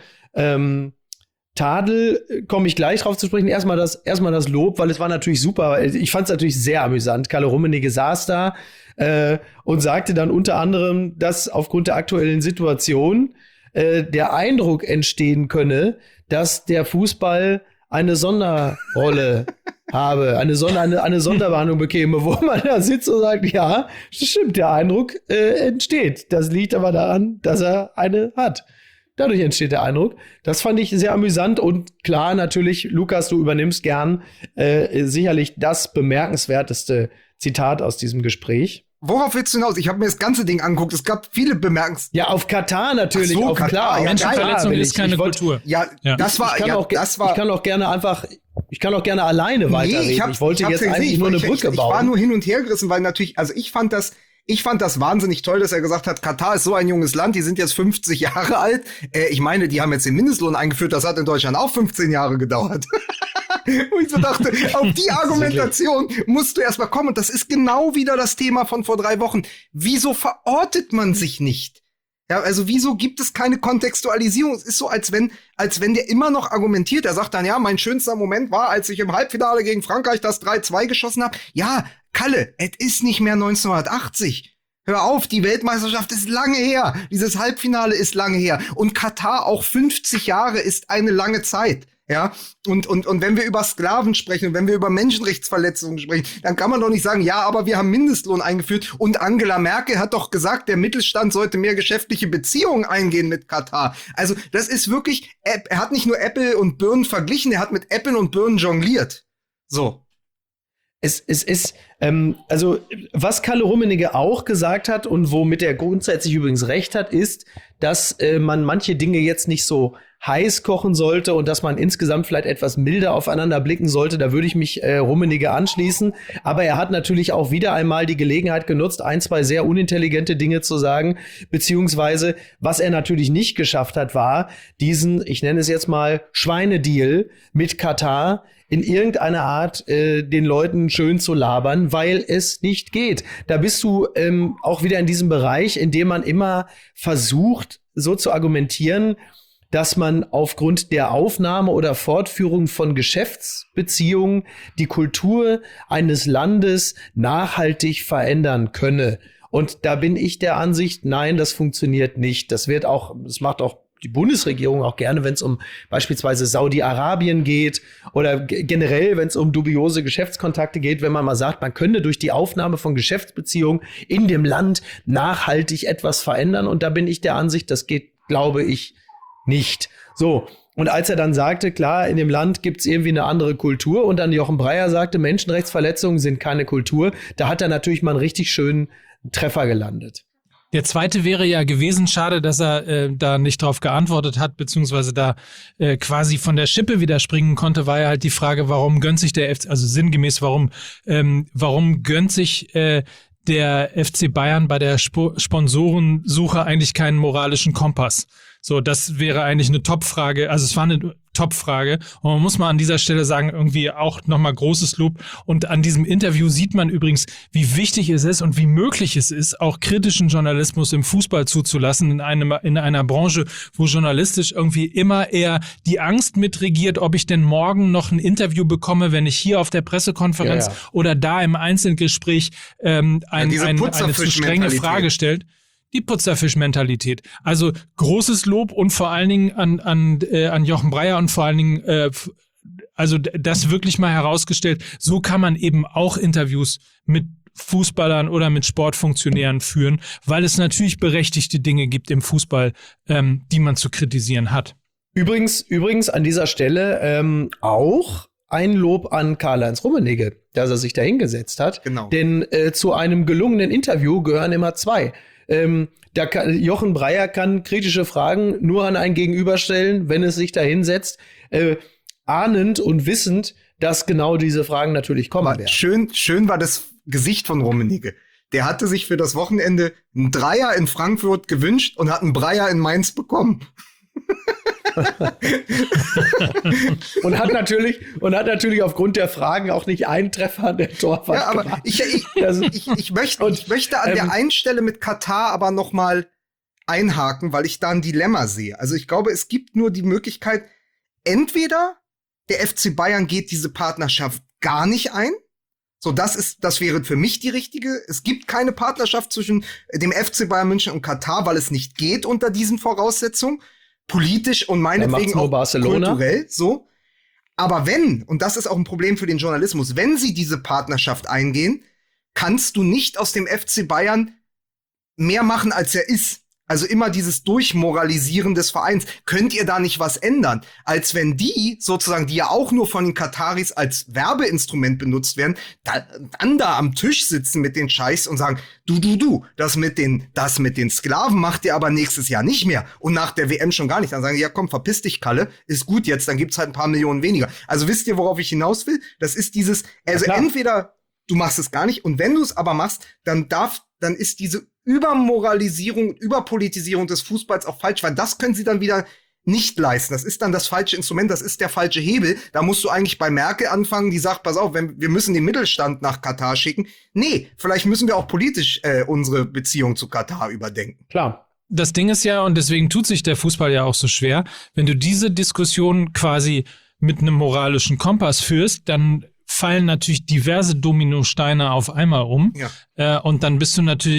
Tadel komme ich gleich drauf zu sprechen. Erstmal das Lob, weil es war natürlich super. Ich fand es natürlich sehr amüsant. Kalle Rummenigge saß da und sagte dann unter anderem, dass aufgrund der aktuellen Situation der Eindruck entstehen könne, dass der Fußball eine Sonderrolle habe, eine Sonderbehandlung bekäme, wo man da sitzt und sagt, ja, stimmt, der Eindruck entsteht. Das liegt aber daran, dass er eine hat. Dadurch entsteht der Eindruck. Das fand ich sehr amüsant und klar, natürlich, Lukas, du übernimmst gern sicherlich das bemerkenswerteste Zitat aus diesem Gespräch. Worauf willst du hinaus? Ich habe mir das ganze Ding angeguckt. Es gab viele Ja, auf Katar natürlich. Ach so, auf Katar. klar. Ja, Menschenverletzung ist keine Kultur. Ja, das war. Ich kann auch gerne alleine weiterreden. Ich wollte jetzt eigentlich nur eine Brücke bauen. Ich war nur hin und her gerissen, weil natürlich, also ich fand das wahnsinnig toll, dass er gesagt hat, Katar ist so ein junges Land, die sind jetzt 50 Jahre alt. Ich meine, die haben jetzt den Mindestlohn eingeführt, das hat in Deutschland auch 15 Jahre gedauert. Wo ich so dachte, auf die Argumentation musst du erstmal kommen. Und das ist genau wieder das Thema von vor 3 Wochen. Wieso verortet man sich nicht? Ja, also wieso gibt es keine Kontextualisierung? Es ist so, als wenn der immer noch argumentiert. Er sagt dann, ja, mein schönster Moment war, als ich im Halbfinale gegen Frankreich das 3-2 geschossen habe. Ja, Kalle, es ist nicht mehr 1980. Hör auf, die Weltmeisterschaft ist lange her. Dieses Halbfinale ist lange her. Und Katar auch 50 Jahre ist eine lange Zeit. Ja, und wenn wir über Sklaven sprechen, wenn wir über Menschenrechtsverletzungen sprechen, dann kann man doch nicht sagen, ja, aber wir haben Mindestlohn eingeführt und Angela Merkel hat doch gesagt, der Mittelstand sollte mehr geschäftliche Beziehungen eingehen mit Katar. Also das ist wirklich, er hat nicht nur Äpfel und Birnen verglichen, er hat mit Äpfeln und Birnen jongliert. So. Es ist, also was Kalle Rummenigge auch gesagt hat und womit er grundsätzlich übrigens recht hat, ist, dass man manche Dinge jetzt nicht so heiß kochen sollte und dass man insgesamt vielleicht etwas milder aufeinander blicken sollte. Da würde ich mich Rummenigge anschließen. Aber er hat natürlich auch wieder einmal die Gelegenheit genutzt, 1, 2 sehr unintelligente Dinge zu sagen. Beziehungsweise, was er natürlich nicht geschafft hat, war diesen, ich nenne es jetzt mal, Schweinedeal mit Katar in irgendeiner Art den Leuten schön zu labern, weil es nicht geht. Da bist du auch wieder in diesem Bereich, in dem man immer versucht, so zu argumentieren, dass man aufgrund der Aufnahme oder Fortführung von Geschäftsbeziehungen die Kultur eines Landes nachhaltig verändern könne. Und da bin ich der Ansicht, nein, das funktioniert nicht. Das macht auch die Bundesregierung auch gerne, wenn es um beispielsweise Saudi-Arabien geht oder generell, wenn es um dubiose Geschäftskontakte geht, wenn man mal sagt, man könnte durch die Aufnahme von Geschäftsbeziehungen in dem Land nachhaltig etwas verändern. Und da bin ich der Ansicht, das geht, glaube ich, nicht. So, und als er dann sagte, klar, in dem Land gibt's irgendwie eine andere Kultur und dann Jochen Breyer sagte, Menschenrechtsverletzungen sind keine Kultur, da hat er natürlich mal einen richtig schönen Treffer gelandet. Der zweite wäre ja gewesen, schade, dass er da nicht drauf geantwortet hat, beziehungsweise da quasi von der Schippe wieder springen konnte, war ja halt die Frage, warum gönnt sich der FC, also sinngemäß, warum gönnt sich der FC Bayern bei der Sponsorensuche eigentlich keinen moralischen Kompass? So, das wäre eigentlich eine Top-Frage. Also es war eine Top-Frage. Und man muss mal an dieser Stelle sagen, irgendwie auch nochmal großes Lob. Und an diesem Interview sieht man übrigens, wie wichtig es ist und wie möglich es ist, auch kritischen Journalismus im Fußball zuzulassen, in einer Branche, wo journalistisch irgendwie immer eher die Angst mitregiert, ob ich denn morgen noch ein Interview bekomme, wenn ich hier auf der Pressekonferenz oder da im Einzelgespräch eine zu strenge Frage stellt. Die Putzerfisch-Mentalität. Also großes Lob und vor allen Dingen an Jochen Breyer und vor allen Dingen, also das wirklich mal herausgestellt, so kann man eben auch Interviews mit Fußballern oder mit Sportfunktionären führen, weil es natürlich berechtigte Dinge gibt im Fußball, die man zu kritisieren hat. Übrigens an dieser Stelle auch ein Lob an Karl-Heinz Rummenigge, dass er sich da hingesetzt hat. Genau. Denn zu einem gelungenen Interview gehören immer 2. Jochen Breyer kann kritische Fragen nur an einen Gegenüber stellen, wenn es sich da hinsetzt, ahnend und wissend, dass genau diese Fragen natürlich kommen werden. Schön war das Gesicht von Rummenigge. Der hatte sich für das Wochenende einen Dreier in Frankfurt gewünscht und hat einen Breyer in Mainz bekommen. und hat natürlich aufgrund der Fragen auch nicht einen Treffer an der Torwart aber gemacht. Ich möchte an der einen Stelle mit Katar aber noch mal einhaken, weil ich da ein Dilemma sehe. Also ich glaube, es gibt nur die Möglichkeit, entweder der FC Bayern geht diese Partnerschaft gar nicht ein. So, das wäre für mich die richtige. Es gibt keine Partnerschaft zwischen dem FC Bayern München und Katar, weil es nicht geht unter diesen Voraussetzungen. Politisch und meinetwegen auch kulturell, so. Aber wenn, und das ist auch ein Problem für den Journalismus, wenn sie diese Partnerschaft eingehen, kannst du nicht aus dem FC Bayern mehr machen, als er ist. Also immer dieses Durchmoralisieren des Vereins. Könnt ihr da nicht was ändern? Als wenn die, sozusagen, die ja auch nur von den Kataris als Werbeinstrument benutzt werden, dann da am Tisch sitzen mit den Scheichs und sagen, du, das mit den Sklaven macht ihr aber nächstes Jahr nicht mehr. Und nach der WM schon gar nicht. Dann sagen, ja komm, verpiss dich, Kalle, ist gut jetzt, dann gibt's halt ein paar Millionen weniger. Also wisst ihr, worauf ich hinaus will? Das ist dieses, also entweder du machst es gar nicht und wenn du es aber machst, dann ist diese Übermoralisierung, Überpolitisierung des Fußballs auch falsch, weil das können sie dann wieder nicht leisten. Das ist dann das falsche Instrument, das ist der falsche Hebel. Da musst du eigentlich bei Merkel anfangen, die sagt, pass auf, wir müssen den Mittelstand nach Katar schicken. Nee, vielleicht müssen wir auch politisch unsere Beziehung zu Katar überdenken. Klar. Das Ding ist ja, und deswegen tut sich der Fußball ja auch so schwer, wenn du diese Diskussion quasi mit einem moralischen Kompass führst, dann fallen natürlich diverse Dominosteine auf einmal um. Ja. Und dann bist du natürlich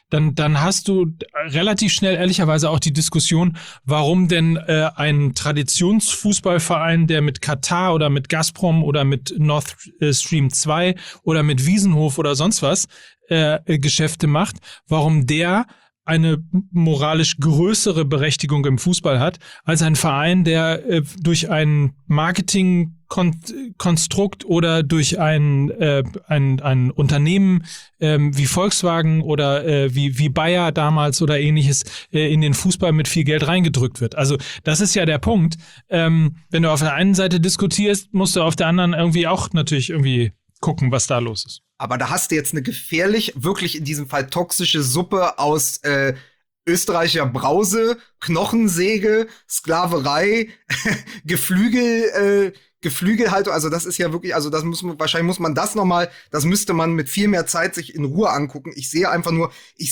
dann hast du relativ schnell ehrlicherweise auch die Diskussion, warum denn ein Traditionsfußballverein, der mit Katar oder mit Gazprom oder mit Nord Stream 2 oder mit Wiesenhof oder sonst was Geschäfte macht, warum der eine moralisch größere Berechtigung im Fußball hat, als ein Verein, der durch ein Marketingkonstrukt oder durch ein Unternehmen wie Volkswagen oder wie Bayer damals oder ähnliches in den Fußball mit viel Geld reingedrückt wird. Also das ist ja der Punkt. Wenn du auf der einen Seite diskutierst, musst du auf der anderen irgendwie auch natürlich irgendwie gucken, was da los ist. Aber da hast du jetzt eine gefährlich, wirklich in diesem Fall toxische Suppe aus österreichischer Brause, Knochensäge, Sklaverei, Geflügelhaltung. Also das ist ja wirklich, also wahrscheinlich muss man das müsste man mit viel mehr Zeit sich in Ruhe angucken. Ich sehe einfach nur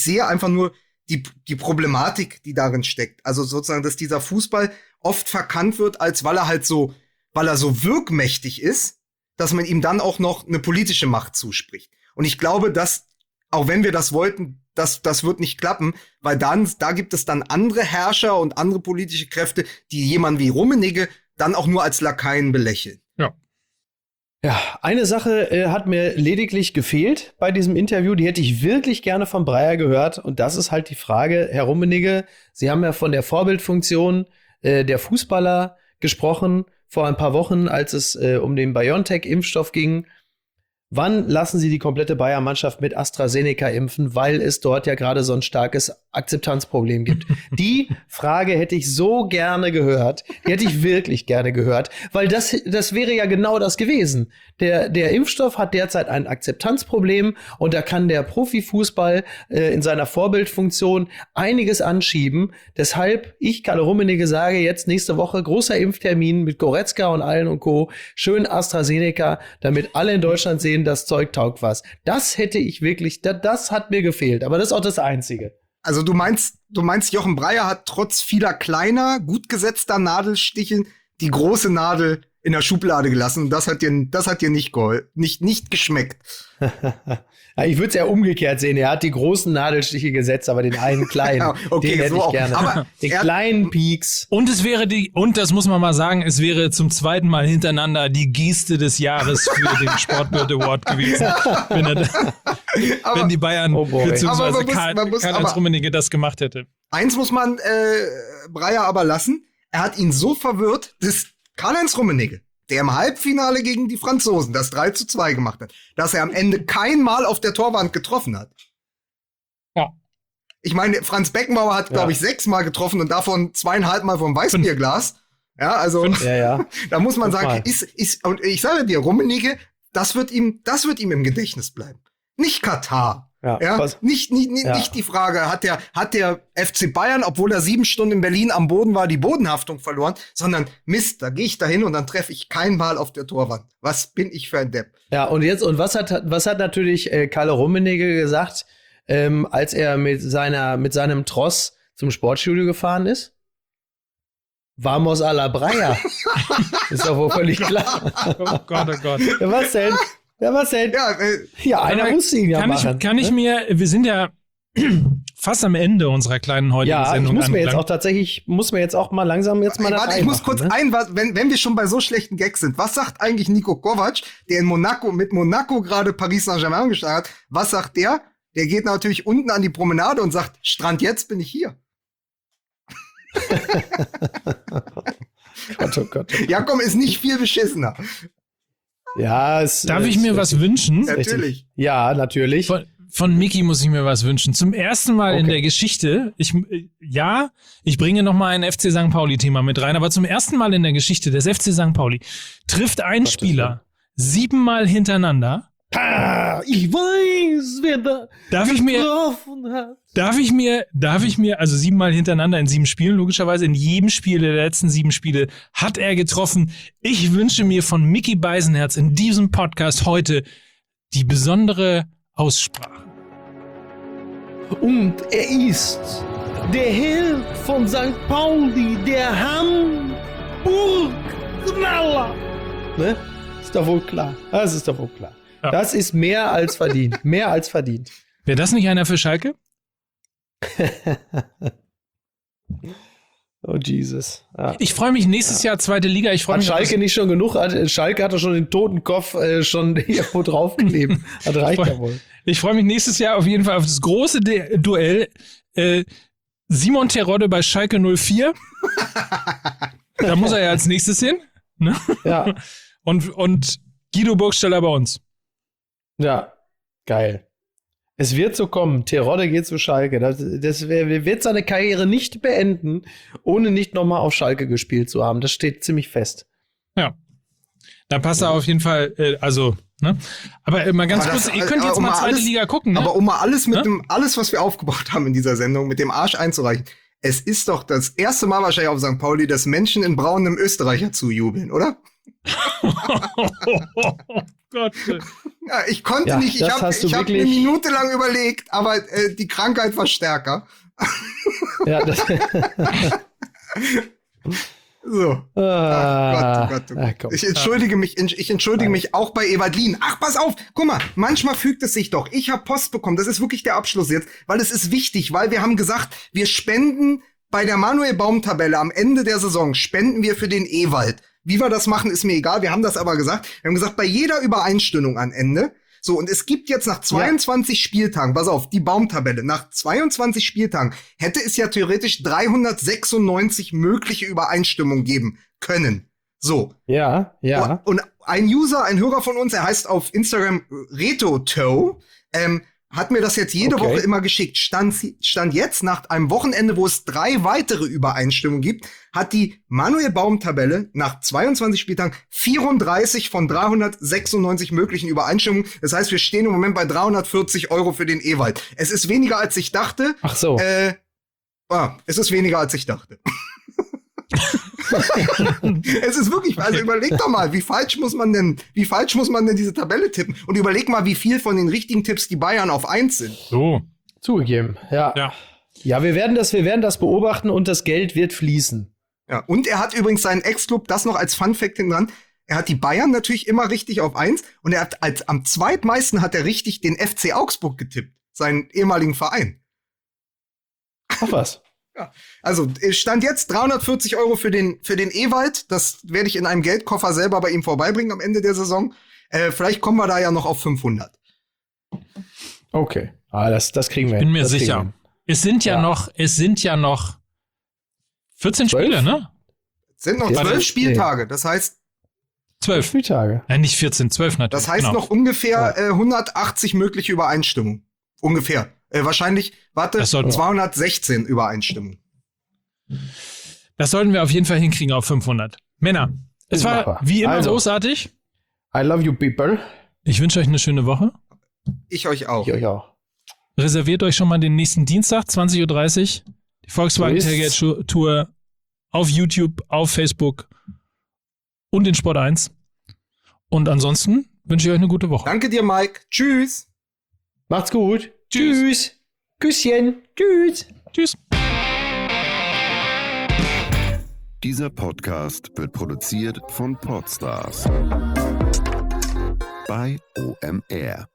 die Problematik, die darin steckt. Also sozusagen, dass dieser Fußball oft verkannt wird, als weil er so wirkmächtig ist, dass man ihm dann auch noch eine politische Macht zuspricht. Und ich glaube, dass, auch wenn wir das wollten, das wird nicht klappen, weil da gibt es dann andere Herrscher und andere politische Kräfte, die jemanden wie Rummenigge dann auch nur als Lakaien belächeln. Ja, eine Sache hat mir lediglich gefehlt bei diesem Interview, die hätte ich wirklich gerne von Breyer gehört. Und das ist halt die Frage, Herr Rummenigge, Sie haben ja von der Vorbildfunktion der Fußballer gesprochen, vor ein paar Wochen, als es um den BioNTech-Impfstoff ging. Wann lassen Sie die komplette Bayer-Mannschaft mit AstraZeneca impfen, weil es dort ja gerade so ein starkes Akzeptanzproblem gibt? Die Frage hätte ich so gerne gehört. Die hätte ich wirklich gerne gehört, weil das wäre ja genau das gewesen. Der Impfstoff hat derzeit ein Akzeptanzproblem und da kann der Profifußball in seiner Vorbildfunktion einiges anschieben. Deshalb, ich, Kalle Rummenigge, sage jetzt nächste Woche großer Impftermin mit Goretzka und allen und Co. Schön AstraZeneca, damit alle in Deutschland sehen, das Zeug taugt was. Das hätte ich wirklich, das hat mir gefehlt. Aber das ist auch das Einzige. Also du meinst, Jochen Breyer hat trotz vieler kleiner, gut gesetzter Nadelsticheln die große Nadel in der Schublade gelassen. Das hat dir nicht geschmeckt. Ja, ich würde es ja umgekehrt sehen. Er hat die großen Nadelstiche gesetzt, aber den einen kleinen, ja, okay, den hätte so ich gerne. Aber den kleinen Peaks. Und das muss man mal sagen, es wäre zum zweiten Mal hintereinander die Geste des Jahres für den Sportbild Award gewesen, wenn die Bayern beziehungsweise Karl-Heinz Rummenigge das gemacht hätte. Eins muss man Breyer aber lassen. Er hat ihn so verwirrt, dass Karl-Heinz Rummenigge, der im Halbfinale gegen die Franzosen das 3:2 gemacht hat, dass er am Ende kein Mal auf der Torwand getroffen hat. Ja. Ich meine, Franz Beckenbauer hat, glaube ich, 6 Mal getroffen und davon 2,5 Mal vom Weißbierglas. Ja, also, da muss man sagen, und ich sage dir, Rummenigge, das wird ihm im Gedächtnis bleiben. Nicht Katar. Ja, nicht die Frage, hat der FC Bayern, obwohl er 7 Stunden in Berlin am Boden war, die Bodenhaftung verloren, sondern Mist, da gehe ich dahin und dann treffe ich kein Ball auf der Torwand. Was bin ich für ein Depp? Ja, und was hat natürlich Kalle Rummenigge gesagt, als er mit seinem Tross zum Sportstudio gefahren ist? Vamos a la Breyer. Ist doch wohl völlig klar. Oh Gott, oh Gott. Ja, was denn? Ja, einer muss ihn ja machen. Wir sind ja fast am Ende unserer kleinen heutigen Sendung. Ich muss mir jetzt auch mal langsam mal warte, ich muss kurz wenn wir schon bei so schlechten Gags sind, was sagt eigentlich Niko Kovac, der mit Monaco gerade Paris Saint-Germain gestartet hat, was sagt der? Der geht natürlich unten an die Promenade und sagt, Strand jetzt bin ich hier. Gott. Ja, komm, ist nicht viel beschissener. Ja, darf ich mir was wünschen? Natürlich. Ja, natürlich. Von Micky muss ich mir was wünschen. Zum ersten Mal in der Geschichte, ich bringe noch mal ein FC St. Pauli-Thema mit rein, aber zum ersten Mal in der Geschichte des FC St. Pauli trifft ein Spieler 7 Mal hintereinander. Ich weiß, wer da getroffen hat. Darf ich mir, also 7 Mal hintereinander in 7 Spielen, logischerweise in jedem Spiel der letzten 7 Spiele hat er getroffen. Ich wünsche mir von Micky Beisenherz in diesem Podcast heute die besondere Aussprache. Und er ist der Held von St. Pauli, der Hamburg-Knaller. Ne? Ist doch wohl klar. Das ist doch wohl klar. Ja. Das ist mehr als verdient. Mehr als verdient. Wäre das nicht einer für Schalke? Oh, Jesus. Ja. Ich freue mich nächstes Jahr zweite Liga. Ich freue Hat mich Schalke nicht schon genug? Schalke hatte schon den toten Kopf schon irgendwo draufgeklebt. Das reicht ja wohl. Ich freue mich nächstes Jahr auf jeden Fall auf das große Duell. Simon Terodde bei Schalke 04. Da muss er ja als nächstes hin. Ne? Ja. Und Guido Burgstaller bei uns. Ja, geil. Es wird so kommen. Terodde geht zu Schalke. Das wird seine Karriere nicht beenden, ohne nicht nochmal auf Schalke gespielt zu haben. Das steht ziemlich fest. Ja. Da passt er auf jeden Fall, ne? Aber mal ganz kurz, ihr könnt jetzt mal zweite Liga gucken, ne? Aber um mal alles alles, was wir aufgebaut haben in dieser Sendung, mit dem Arsch einzureichen. Es ist doch das erste Mal wahrscheinlich auf St. Pauli, dass Menschen in Braun einem Österreicher zujubeln, oder? Oh Gott. Ja, ich konnte nicht, ich hab eine Minute lang überlegt, aber die Krankheit war stärker. Ja, so. Gott. Ich entschuldige mich auch bei Ewadlin. Ach, pass auf, guck mal, manchmal fügt es sich doch. Ich habe Post bekommen, das ist wirklich der Abschluss jetzt, weil es ist wichtig, weil wir haben gesagt, wir spenden bei der Manuel Baum-Tabelle am Ende der Saison, spenden wir für den Ewald. Wie wir das machen, ist mir egal, wir haben das aber gesagt. Wir haben gesagt, bei jeder Übereinstimmung am Ende, so, und es gibt jetzt nach 22 Spieltagen, pass auf, die Baumtabelle, nach 22 Spieltagen hätte es ja theoretisch 396 mögliche Übereinstimmungen geben können. So. Ja. Und ein Hörer von uns, er heißt auf Instagram RetoToe, hat mir das jetzt jede Woche immer geschickt. Stand jetzt nach einem Wochenende, wo es 3 weitere Übereinstimmungen gibt, hat die Manuel Baum-Tabelle nach 22 Spieltagen 34 von 396 möglichen Übereinstimmungen. Das heißt, wir stehen im Moment bei 340 € für den Ewald. Es ist weniger, als ich dachte. Ach so. Es ist weniger, als ich dachte. Es ist wirklich, also überleg doch mal, wie falsch muss man denn diese Tabelle tippen? Und überleg mal, wie viel von den richtigen Tipps die Bayern auf 1 sind. So. Zugegeben, ja. Ja, wir werden das beobachten und das Geld wird fließen. Ja, und er hat übrigens seinen Ex-Club, das noch als Fun-Fact hinten dran, er hat die Bayern natürlich immer richtig auf 1 und er hat am zweitmeisten hat er richtig den FC Augsburg getippt, seinen ehemaligen Verein. Ach was. Ja, also stand jetzt 340 € für den Ewald. Das werde ich in einem Geldkoffer selber bei ihm vorbeibringen am Ende der Saison. Vielleicht kommen wir da ja noch auf 500. Okay, das kriegen wir. Ich bin mir sicher. Es sind ja noch 14 Spiele, ne? Es sind noch 12 Spieltage. Das heißt 12 Spieltage. Nicht 14, 12 natürlich. Das heißt noch ungefähr 180 mögliche Übereinstimmungen. Ungefähr. Wahrscheinlich, 216 Übereinstimmungen. Das sollten wir auf jeden Fall hinkriegen auf 500. Männer, es war wie immer großartig. I love you people. Ich wünsche euch eine schöne Woche. Ich euch auch. Reserviert euch schon mal den nächsten Dienstag, 20:30 Uhr. Die Volkswagen Tailgate Tour auf YouTube, auf Facebook und in Sport 1. Und ansonsten wünsche ich euch eine gute Woche. Danke dir, Mike. Tschüss. Macht's gut. Tschüss. Küsschen. Tschüss. Tschüss. Dieser Podcast wird produziert von Podstars bei OMR.